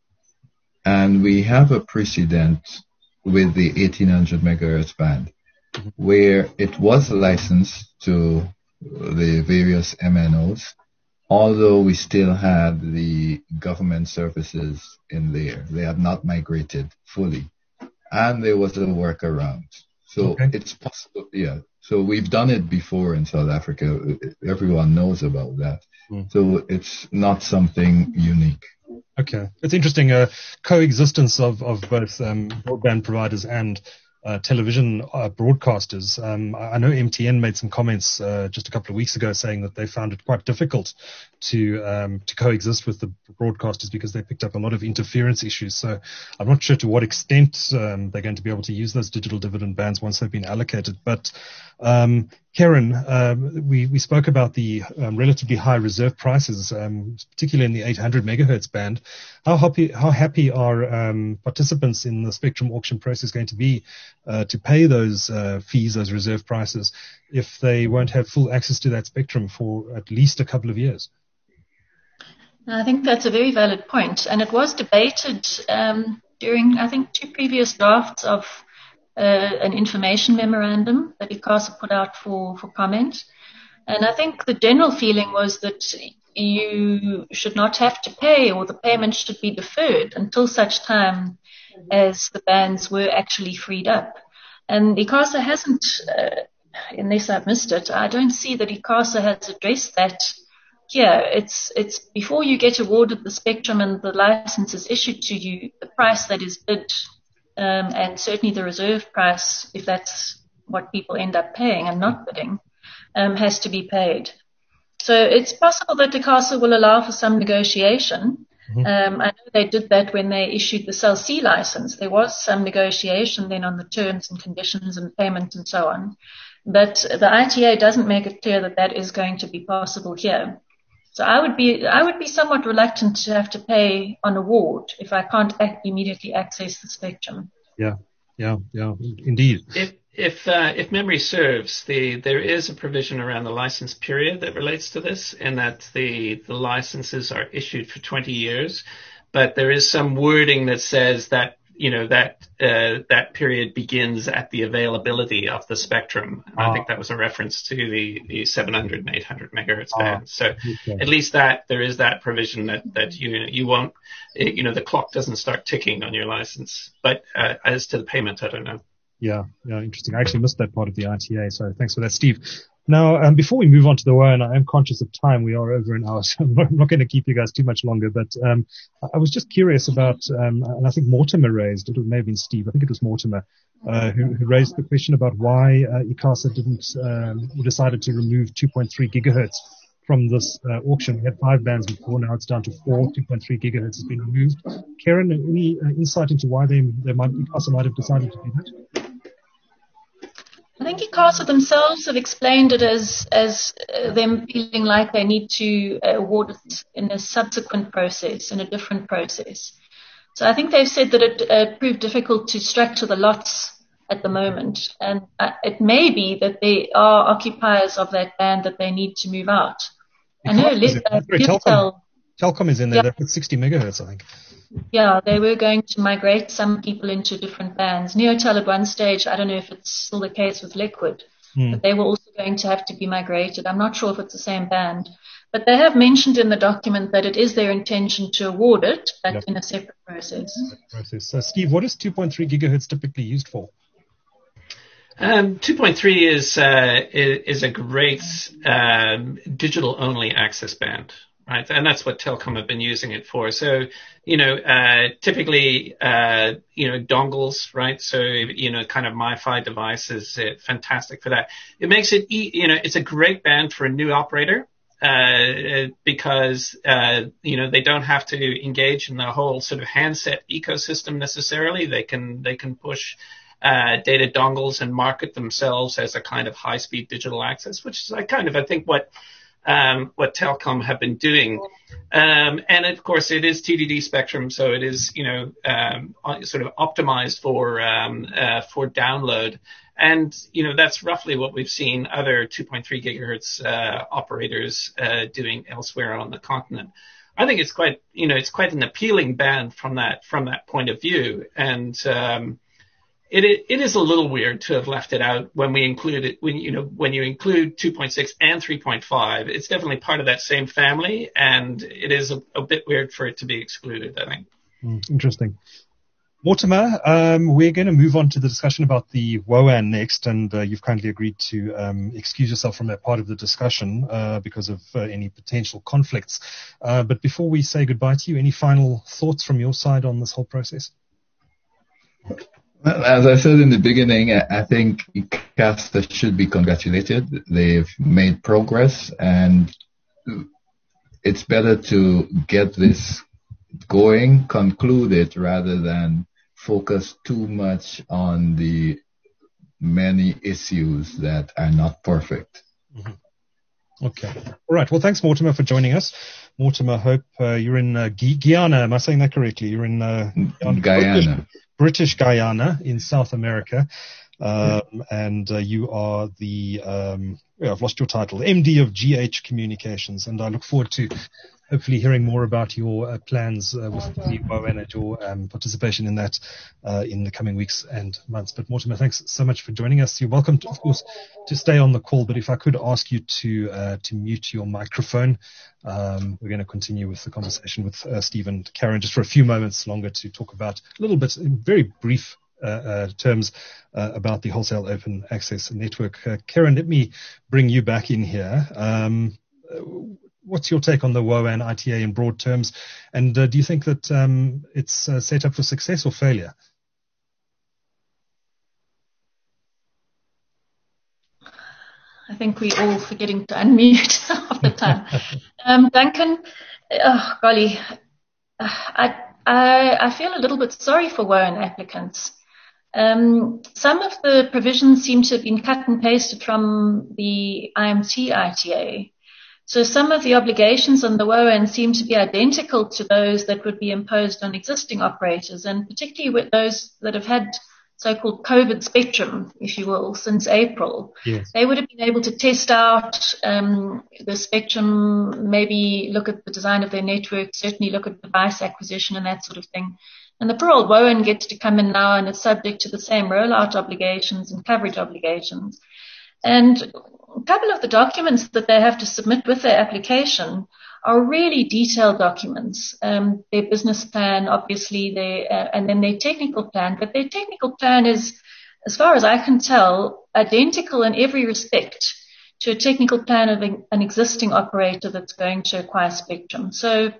And we have a precedent with the eighteen hundred megahertz band, where it was licensed to the various M N Os, although we still had the government services in there. They had not migrated fully. And there was a workaround. So okay. It's possible, yeah. So we've done it before in South Africa. Everyone knows about that. Mm. So it's not something unique. Okay. It's interesting, uh, coexistence of, of both um, broadband providers and Uh, television uh, broadcasters. Um, I know M T N made some comments uh, just a couple of weeks ago saying that they found it quite difficult to um, to coexist with the broadcasters because they picked up a lot of interference issues. So I'm not sure to what extent um, they're going to be able to use those digital dividend bands once they've been allocated. But um, Karen, um, we, we spoke about the um, relatively high reserve prices, um, particularly in the eight hundred megahertz band. How happy, how happy are um, participants in the spectrum auction process going to be uh, to pay those uh, fees, those reserve prices, if they won't have full access to that spectrum for at least a couple of years? I think that's a very valid point, and it was debated um, during, I think, two previous drafts of Uh, an information memorandum that ICASA put out for, for comment. And I think the general feeling was that you should not have to pay, or the payment should be deferred until such time as the bands were actually freed up. And ICASA hasn't, uh, unless I've missed it, I don't see that ICASA has addressed that here. It's, it's before you get awarded the spectrum and the license is issued to you, the price that is bid, Um, and certainly the reserve price, if that's what people end up paying and not bidding, um, has to be paid. So it's possible that ICASA will allow for some negotiation. Mm-hmm. Um, I know they did that when they issued the Cell C license. There was some negotiation then on the terms and conditions and payment and so on. But the I T A doesn't make it clear that that is going to be possible here. So I would be I would be somewhat reluctant to have to pay on award if I can't act, immediately access the spectrum. Yeah, yeah, yeah, indeed. If if uh, if memory serves, the there is a provision around the license period that relates to this, in that the the licenses are issued for twenty years, but there is some wording that says that you know, that uh, that period begins at the availability of the spectrum. And ah. I think that was a reference to the, the seven hundred and eight hundred megahertz ah. band. So okay. At least that there is that provision that, that you you won't, you know, the clock doesn't start ticking on your license. But uh, as to the payment, I don't know. Yeah, yeah, interesting. I actually missed that part of the I T A, so thanks for that, Steve. Now, um, before we move on to the W O A, and I am conscious of time, we are over an hour, so I'm not going to keep you guys too much longer, but um, I was just curious about, um, and I think Mortimer raised, it may have been Steve, I think it was Mortimer, uh, who, who raised the question about why uh, ICASA didn't, um, or decided to remove two point three gigahertz from this uh, auction. We had five bands before, now it's down to four, two point three gigahertz has been removed. Karen, any uh, insight into why they, they might, ICASA might have decided to do that? I think ICASA themselves have explained it as as uh, them feeling like they need to uh, award it in a subsequent process, in a different process. So I think they've said that it uh, proved difficult to structure the lots at the moment, and uh, it may be that there are occupiers of that band that they need to move out. I know Let, uh, Telkom, Telkom is in there. Yeah. They've got sixty megahertz, I think. Yeah, they were going to migrate some people into different bands. Neotel at one stage, I don't know if it's still the case with Liquid, mm. but they were also going to have to be migrated. I'm not sure if it's the same band. But they have mentioned in the document that it is their intention to award it, but yep. in a separate process. process. So, Steve, what is two point three gigahertz typically used for? Um, two point three is, uh, is, is a great um, digital-only access band. Right, and that's what Telkom have been using it for. So, you know, uh, typically, uh, you know, dongles, right? So, you know, kind of MiFi devices, uh, fantastic for that. It makes it, e- you know, it's a great band for a new operator, uh, because, uh, you know, they don't have to engage in the whole sort of handset ecosystem necessarily. They can, they can push, uh, data dongles and market themselves as a kind of high-speed digital access, which is like kind of, I think, what, Um, what Telkom have been doing. Um, and of course it is T D D spectrum, so it is, you know, um, sort of optimized for, um, uh, for download. And, you know, that's roughly what we've seen other two point three gigahertz, uh, operators, uh, doing elsewhere on the continent. I think it's quite, you know, it's quite an appealing band from that, from that point of view. And, um, It it is a little weird to have left it out when we include it, when, you know, when you include two point six and three point five. It's definitely part of that same family, and it is a, a bit weird for it to be excluded, I think. Mm, interesting. Mortimer, um, we're going to move on to the discussion about the W O A N next, and uh, you've kindly agreed to um, excuse yourself from that part of the discussion uh, because of uh, any potential conflicts. Uh, but before we say goodbye to you, any final thoughts from your side on this whole process? Well, as I said in the beginning, I think ICASA should be congratulated. They've made progress, and it's better to get this going, conclude it, rather than focus too much on the many issues that are not perfect. Mm-hmm. Okay. All right. Well, thanks, Mortimer, for joining us. Mortimer Hope, uh, you're in uh, Guyana. Am I saying that correctly? You're in uh, Guyana. Guyana. British Guyana in South America, um, and uh, you are the, um, yeah, I've lost your title, M D of G H Communications, and I look forward to hopefully hearing more about your uh, plans uh, with the W O A N and your um, participation in that uh, in the coming weeks and months. But Mortimer, thanks so much for joining us. You're welcome, to, of course, to stay on the call, but if I could ask you to uh, to mute your microphone, um, we're going to continue with the conversation with uh, Steve and Karen just for a few moments longer to talk about a little bit, in very brief uh, uh, terms, uh, about the Wholesale Open Access Network. Uh, Karen, let me bring you back in here. Um, What's your take on the W O A N I T A in broad terms? And uh, do you think that um, it's uh, set up for success or failure? I think we're all forgetting to unmute half the time. um, Duncan, oh, golly, I, I, I feel a little bit sorry for W O A N applicants. Um, some of the provisions seem to have been cut and pasted from the I M T I T A. So some of the obligations on the W O A N seem to be identical to those that would be imposed on existing operators, and particularly with those that have had so-called COVID spectrum, if you will, since April. Yes. They would have been able to test out um, the spectrum, maybe look at the design of their network, certainly look at device acquisition and that sort of thing. And the poor old WOAN gets to come in now and it's subject to the same rollout obligations and coverage obligations. And a couple of the documents that they have to submit with their application are really detailed documents. Um, their business plan, obviously, they, uh, and then their technical plan. But their technical plan is, as far as I can tell, identical in every respect to a technical plan of an existing operator that's going to acquire spectrum. So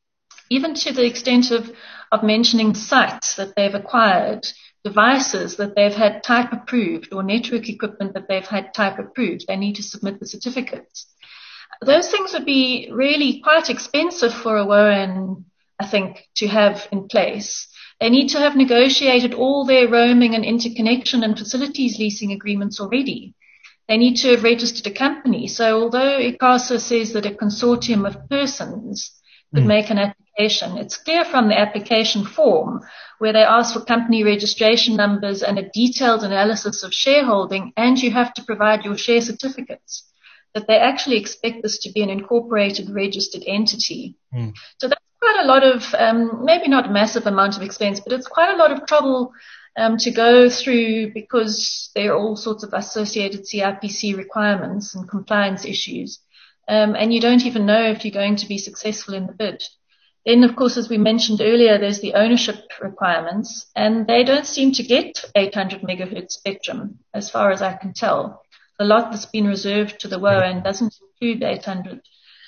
even to the extent of, of mentioning sites that they've acquired, devices that they've had type approved, or network equipment that they've had type approved, they need to submit the certificates. Those things would be really quite expensive for a WOAN, I think, to have in place. They need to have negotiated all their roaming and interconnection and facilities leasing agreements already. They need to have registered a company. So although ICASA says that a consortium of persons could mm. make an application, it's clear from the application form where they ask for company registration numbers and a detailed analysis of shareholding, and you have to provide your share certificates, that they actually expect this to be an incorporated registered entity. Mm. So that's quite a lot of, um, maybe not a massive amount of expense, but it's quite a lot of trouble um, to go through because there are all sorts of associated C I P C requirements and compliance issues. Um, and you don't even know if you're going to be successful in the bid. Then, of course, as we mentioned earlier, there's the ownership requirements, and they don't seem to get eight hundred megahertz spectrum, as far as I can tell. The lot that's been reserved to the WOAN doesn't include eight hundred.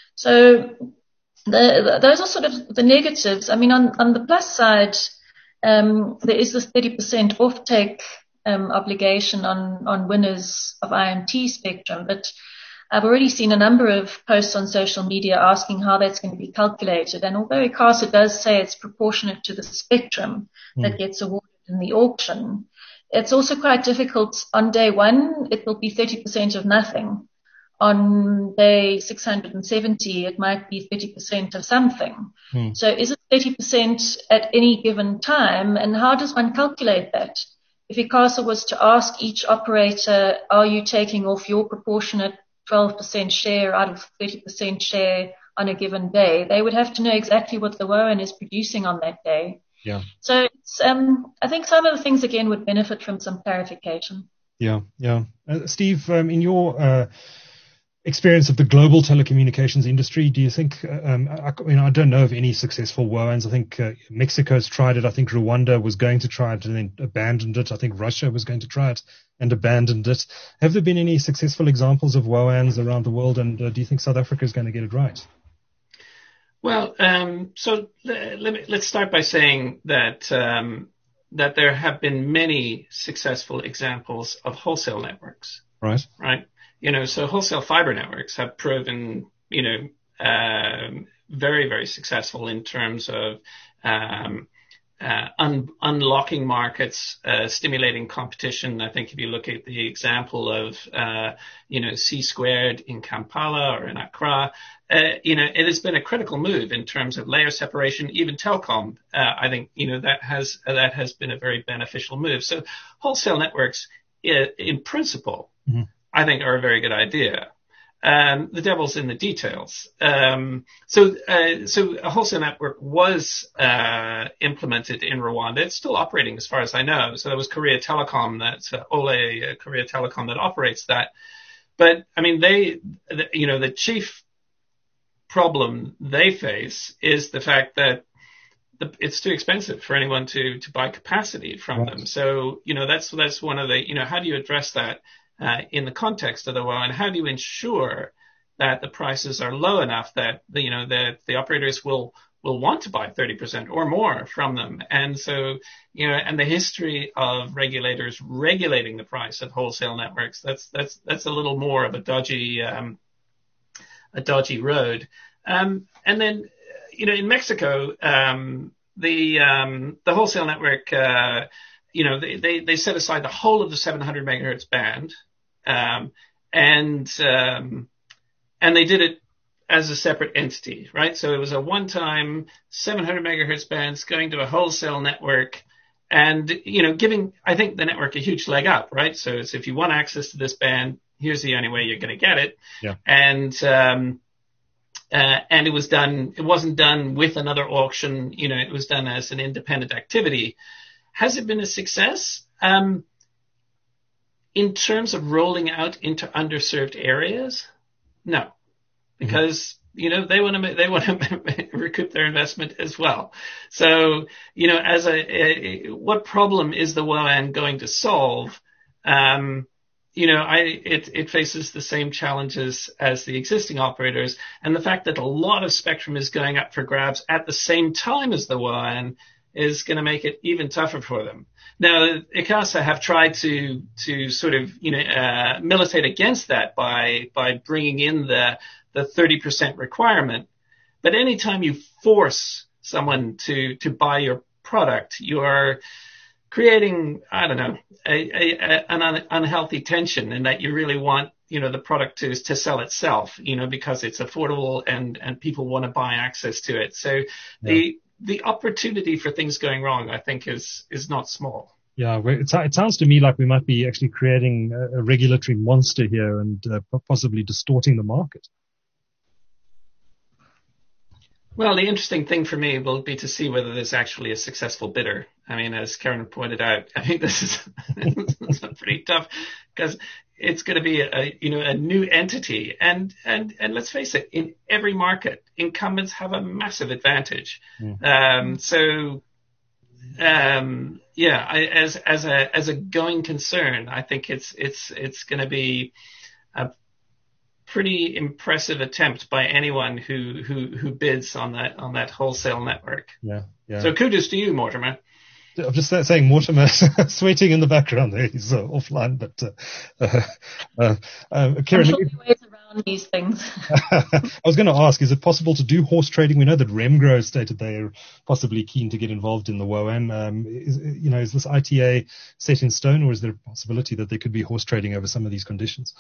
So the, the, those are sort of the negatives. I mean, on, on the plus side, um, there is this thirty percent offtake um, obligation on, on winners of I M T spectrum, but I've already seen a number of posts on social media asking how that's going to be calculated. And although ICASA does say it's proportionate to the spectrum mm. that gets awarded in the auction, it's also quite difficult. On day one, it will be thirty percent of nothing. On day six hundred seventy, it might be thirty percent of something. Hmm. So is it thirty percent at any given time? And how does one calculate that? If ICASA was to ask each operator, are you taking off your proportionate twelve percent share out of thirty percent share on a given day, they would have to know exactly what the WOAN is producing on that day. Yeah. So it's, um, I think some of the things, again, would benefit from some clarification. Yeah, yeah. Uh, Steve, um, in your uh, experience of the global telecommunications industry, do you think, um, I, I mean, I don't know of any successful WOANs. I think uh, Mexico's tried it. I think Rwanda was going to try it and then abandoned it. I think Russia was going to try it and abandoned it. Have there been any successful examples of WOANs around the world, and uh, do you think South Africa is going to get it right? Well, um, so let, let me, let's start by saying that um, that there have been many successful examples of wholesale networks. Right. Right. You know, so wholesale fiber networks have proven, you know, um, very, very successful in terms of um, uh, un- unlocking markets, uh, stimulating competition. I think if you look at the example of, uh, you know, C Squared in Kampala or in Accra, uh, you know, it has been a critical move in terms of layer separation. Even telecom, uh, I think, you know, that has uh, that has been a very beneficial move. So wholesale networks, in, in principle, mm-hmm. I think are a very good idea. Um, the devil's in the details. Um, so, uh, so a wholesale network was, uh, implemented in Rwanda. It's still operating as far as I know. So there was Korea Telecom, that's uh, Ole uh, Korea Telecom that operates that. But I mean, they, the, you know, the chief problem they face is the fact that the, it's too expensive for anyone to, to buy capacity from right. them. So, you know, that's, that's one of the, you know, how do you address that? Uh, in the context of the WOAN, and how do you ensure that the prices are low enough that the, you know that the operators will will want to buy thirty percent or more from them? And so, you know, and the history of regulators regulating the price of wholesale networks, that's that's that's a little more of a dodgy um, a dodgy road. Um, and then, you know, in Mexico, um, the um, the wholesale network. Uh, You know, they, they, they set aside the whole of the seven hundred megahertz band, um, and, um, and they did it as a separate entity, right? So it was a one-time seven hundred megahertz bands going to a wholesale network, and, you know, giving, I think, the network a huge leg up, right? So it's, if you want access to this band, here's the only way you're going to get it. Yeah. And, um, uh, and it was done, it wasn't done with another auction, you know, it was done as an independent activity. Has it been a success? Um, in terms of rolling out into underserved areas? No, because, mm-hmm. you know, they want to, they want to recoup their investment as well. So, you know, as a, a what problem is the W O A N going to solve? Um, you know, I, it, it faces the same challenges as the existing operators. And the fact that a lot of spectrum is going up for grabs at the same time as the W O A N is going to make it even tougher for them. Now, ICASA have tried to, to sort of, you know, uh, militate against that by, by bringing in the, the thirty percent requirement. But anytime you force someone to, to buy your product, you are creating, I don't know, a, a, a, an un, unhealthy tension, in that you really want, you know, the product to, to sell itself, you know, because it's affordable and, and people want to buy access to it. So yeah. the, the opportunity for things going wrong, I think, is, is not small. Yeah, it, it sounds to me like we might be actually creating a, a regulatory monster here and uh, possibly distorting the market. Well, the interesting thing for me will be to see whether there's actually a successful bidder. I mean, as Karen pointed out, I think this is pretty tough, because it's going to be a, you know, a new entity. And, and, and let's face it, in every market, incumbents have a massive advantage. Mm. Um, so, um, yeah, I, as, as a, as a going concern, I think it's, it's, it's going to be a pretty impressive attempt by anyone who, who, who bids on that, on that wholesale network. Yeah. Yeah. So kudos to you, Mortimer. I'm just saying, Mortimer sweating in the background there. He's uh, offline, but uh, uh, uh, uh, Karen, I'm sure there are ways around these things. I was going to ask: is it possible to do horse trading? We know that Remgro stated they are possibly keen to get involved in the W O A N. Um, is, you know, is this I T A set in stone, or is there a possibility that there could be horse trading over some of these conditions?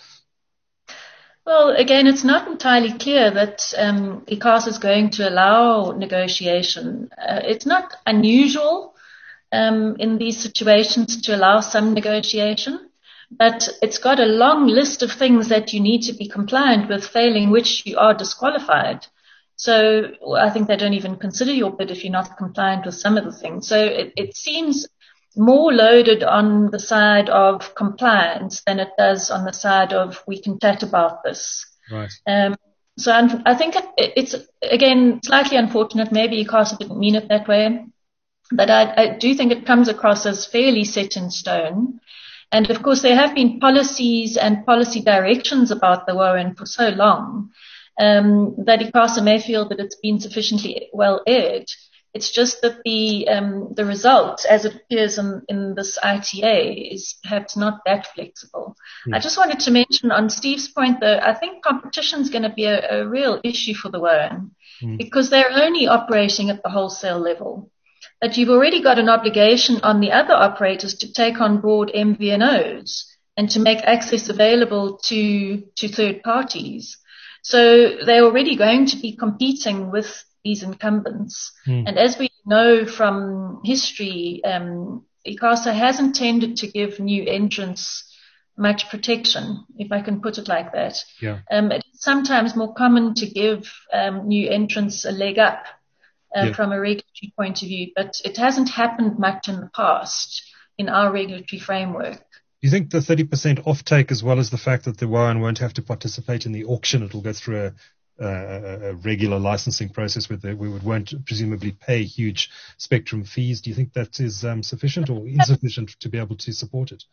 Well, again, it's not entirely clear that um, ICASA is going to allow negotiation. Uh, it's not unusual Um, in these situations to allow some negotiation, but it's got a long list of things that you need to be compliant with, failing which you are disqualified. So I think they don't even consider your bid if you're not compliant with some of the things. So it, it seems more loaded on the side of compliance than it does on the side of we can chat about this. Right. Um, so I'm, I think it, it's, again, slightly unfortunate. Maybe ICASA didn't mean it that way. But I, I do think it comes across as fairly set in stone. And of course, there have been policies and policy directions about the W O A N for so long um, that ICASA may feel that it's been sufficiently well aired. It's just that the um, the result, as it appears in, in this I T A, is perhaps not that flexible. Mm. I just wanted to mention on Steve's point, though, I think competition is going to be a, a real issue for the W O A N mm. because they're only operating at the wholesale level. But you've already got an obligation on the other operators to take on board M V N Os and to make access available to, to third parties. So they're already going to be competing with these incumbents. Mm. And as we know from history, um, ICASA hasn't tended to give new entrants much protection, if I can put it like that. Yeah. Um, it's sometimes more common to give um, new entrants a leg up. Uh, yeah. From a regulatory point of view, but it hasn't happened much in the past in our regulatory framework. Do you think the thirty percent offtake, as well as the fact that the W O A N won't have to participate in the auction, it will go through a, a, a regular licensing process where the, we would, won't presumably pay huge spectrum fees? Do you think that is um, sufficient or insufficient to be able to support it?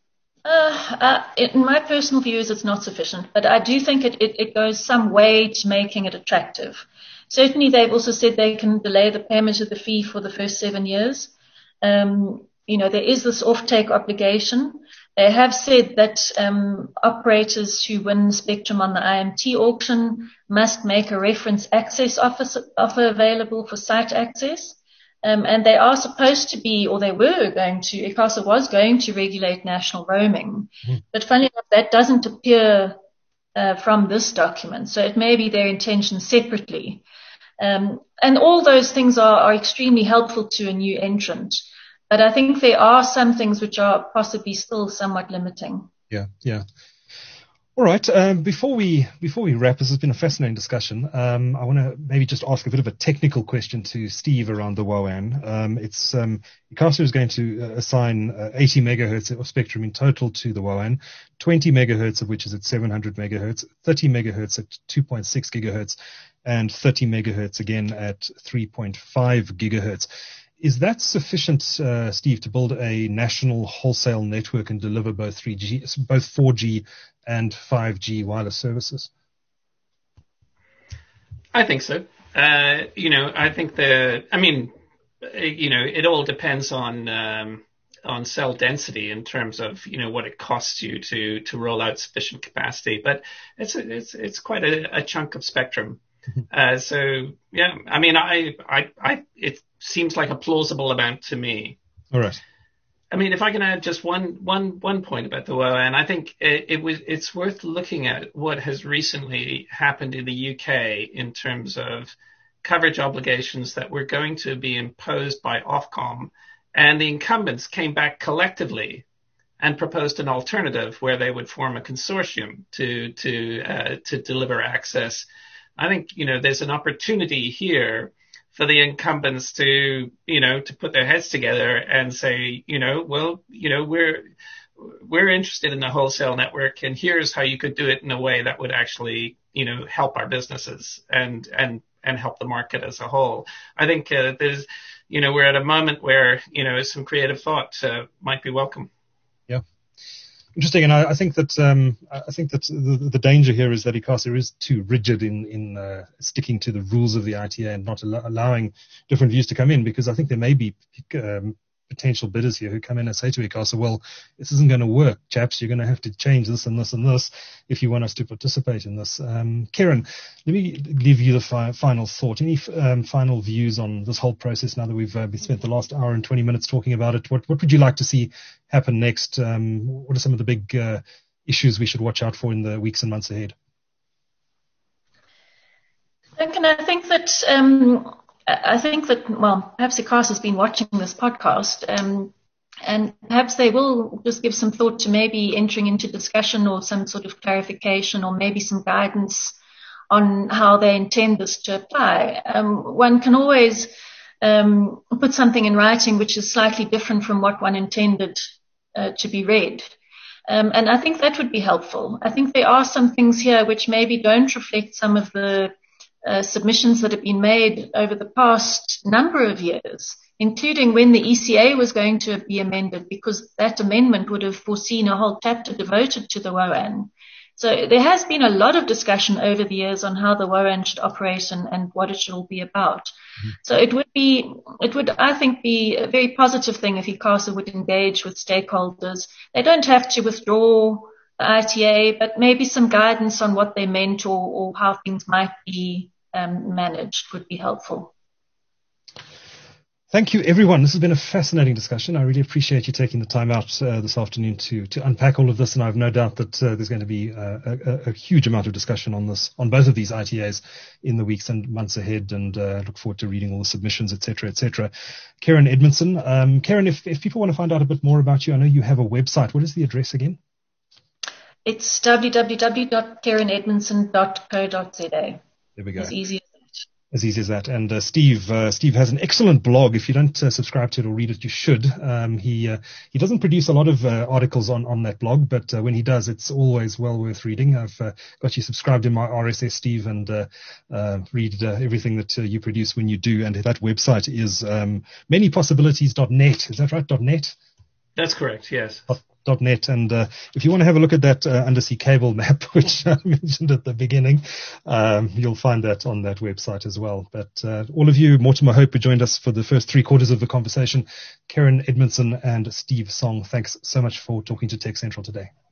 Uh, uh, in my personal view, is it's not sufficient, but I do think it, it, it goes some way to making it attractive. Certainly, they've also said they can delay the payment of the fee for the first seven years. Um, you know, there is this offtake obligation. They have said that um, operators who win spectrum on the I M T auction must make a reference access offer, offer available for site access. Um, and they are supposed to be, or they were going to, ICASA was going to regulate national roaming. Mm. But funny enough, that doesn't appear uh, from this document. So it may be their intention separately. Um, and all those things are, are extremely helpful to a new entrant. but I think there are some things which are possibly still somewhat limiting. Yeah, yeah. All right. Um, before we before we wrap, this has been a fascinating discussion. Um, I want to maybe just ask a bit of a technical question to Steve around the WOAN. Um, it's um, ICASA is going to uh, assign uh, eighty megahertz of spectrum in total to the WOAN, twenty megahertz of which is at seven hundred megahertz, thirty megahertz at two point six gigahertz, and thirty megahertz again at three point five gigahertz. Is that sufficient, uh, Steve, to build a national wholesale network and deliver both three G, both four G and five G wireless services? I think so. Uh, you know, I think the, I mean, you know, it all depends on um, on cell density in terms of, you know, what it costs you to to roll out sufficient capacity. But it's a, it's it's quite a, a chunk of spectrum. Uh, so yeah, I mean, I I I it seems like a plausible amount to me. All right. I mean, if I can add just one, one, one point about the WOAN, I think it, it was, it's worth looking at what has recently happened in the U K in terms of coverage obligations that were going to be imposed by Ofcom, and the incumbents came back collectively and proposed an alternative where they would form a consortium to, to, uh, to deliver access. I think, you know, there's an opportunity here for the incumbents to, you know, to put their heads together and say, you know, well, you know, we're, we're interested in the wholesale network, and here's how you could do it in a way that would actually, you know, help our businesses and, and, and help the market as a whole. I think uh, there's, you know, we're at a moment where, you know, some creative thought uh, might be welcome. Yeah. Interesting, and I, I think that um, I think that the, the danger here is that ICASA is too rigid in in uh, sticking to the rules of the I T A and not al- allowing different views to come in, because I think there may be um, potential bidders here who come in and say to ICASA, well, this isn't going to work, chaps. You're going to have to change this and this and this if you want us to participate in this. Um, Karen, let me leave you the fi- final thought. Any um, final views on this whole process now that we've uh, spent the last hour and twenty minutes talking about it? What what would you like to see happen next? Um, what are some of the big uh, issues we should watch out for in the weeks and months ahead? Duncan, I think that um, I think that well, perhaps ICASA has been watching this podcast, um, and perhaps they will just give some thought to maybe entering into discussion or some sort of clarification, or maybe some guidance on how they intend this to apply. Um, one can always um, put something in writing which is slightly different from what one intended uh, to be read. Um, and I think that would be helpful. I think there are some things here which maybe don't reflect some of the uh, submissions that have been made over the past number of years, including when the E C A was going to be amended, because that amendment would have foreseen a whole chapter devoted to the WOAN. So there has been a lot of discussion over the years on how the WOAN should operate and, and what it should all be about. Mm-hmm. So it would be, it would, I think, be a very positive thing if ICASA would engage with stakeholders. They don't have to withdraw the I T A, but maybe some guidance on what they meant or, or how things might be um, managed would be helpful. Thank you, everyone. This has been a fascinating discussion. I really appreciate you taking the time out uh, this afternoon to to unpack all of this, and I have no doubt that uh, there's going to be uh, a, a huge amount of discussion on this, on both of these I T As in the weeks and months ahead, and uh, look forward to reading all the submissions, et cetera, et cetera. Karen Edmondson. Um, Karen, if, if people want to find out a bit more about you, I know you have a website. What is the address again? It's w w w dot karen edmondson dot co dot z a. There we go. As easy as As easy as that. And uh, Steve, uh, Steve has an excellent blog. If you don't uh, subscribe to it or read it, you should. Um, he uh, he doesn't produce a lot of uh, articles on, on that blog, but uh, when he does, it's always well worth reading. I've uh, got you subscribed in my R S S, Steve, and uh, uh, read uh, everything that uh, you produce when you do. And that website is um, many possibilities dot net. Is that right? .net? That's correct, yes. Dot net, and uh, if you want to have a look at that uh, undersea cable map, which I mentioned at the beginning, um, you'll find that on that website as well. But uh, all of you, Mortimer Hope, who joined us for the first three quarters of the conversation, Karen Edmondson and Steve Song, thanks so much for talking to Tech Central today.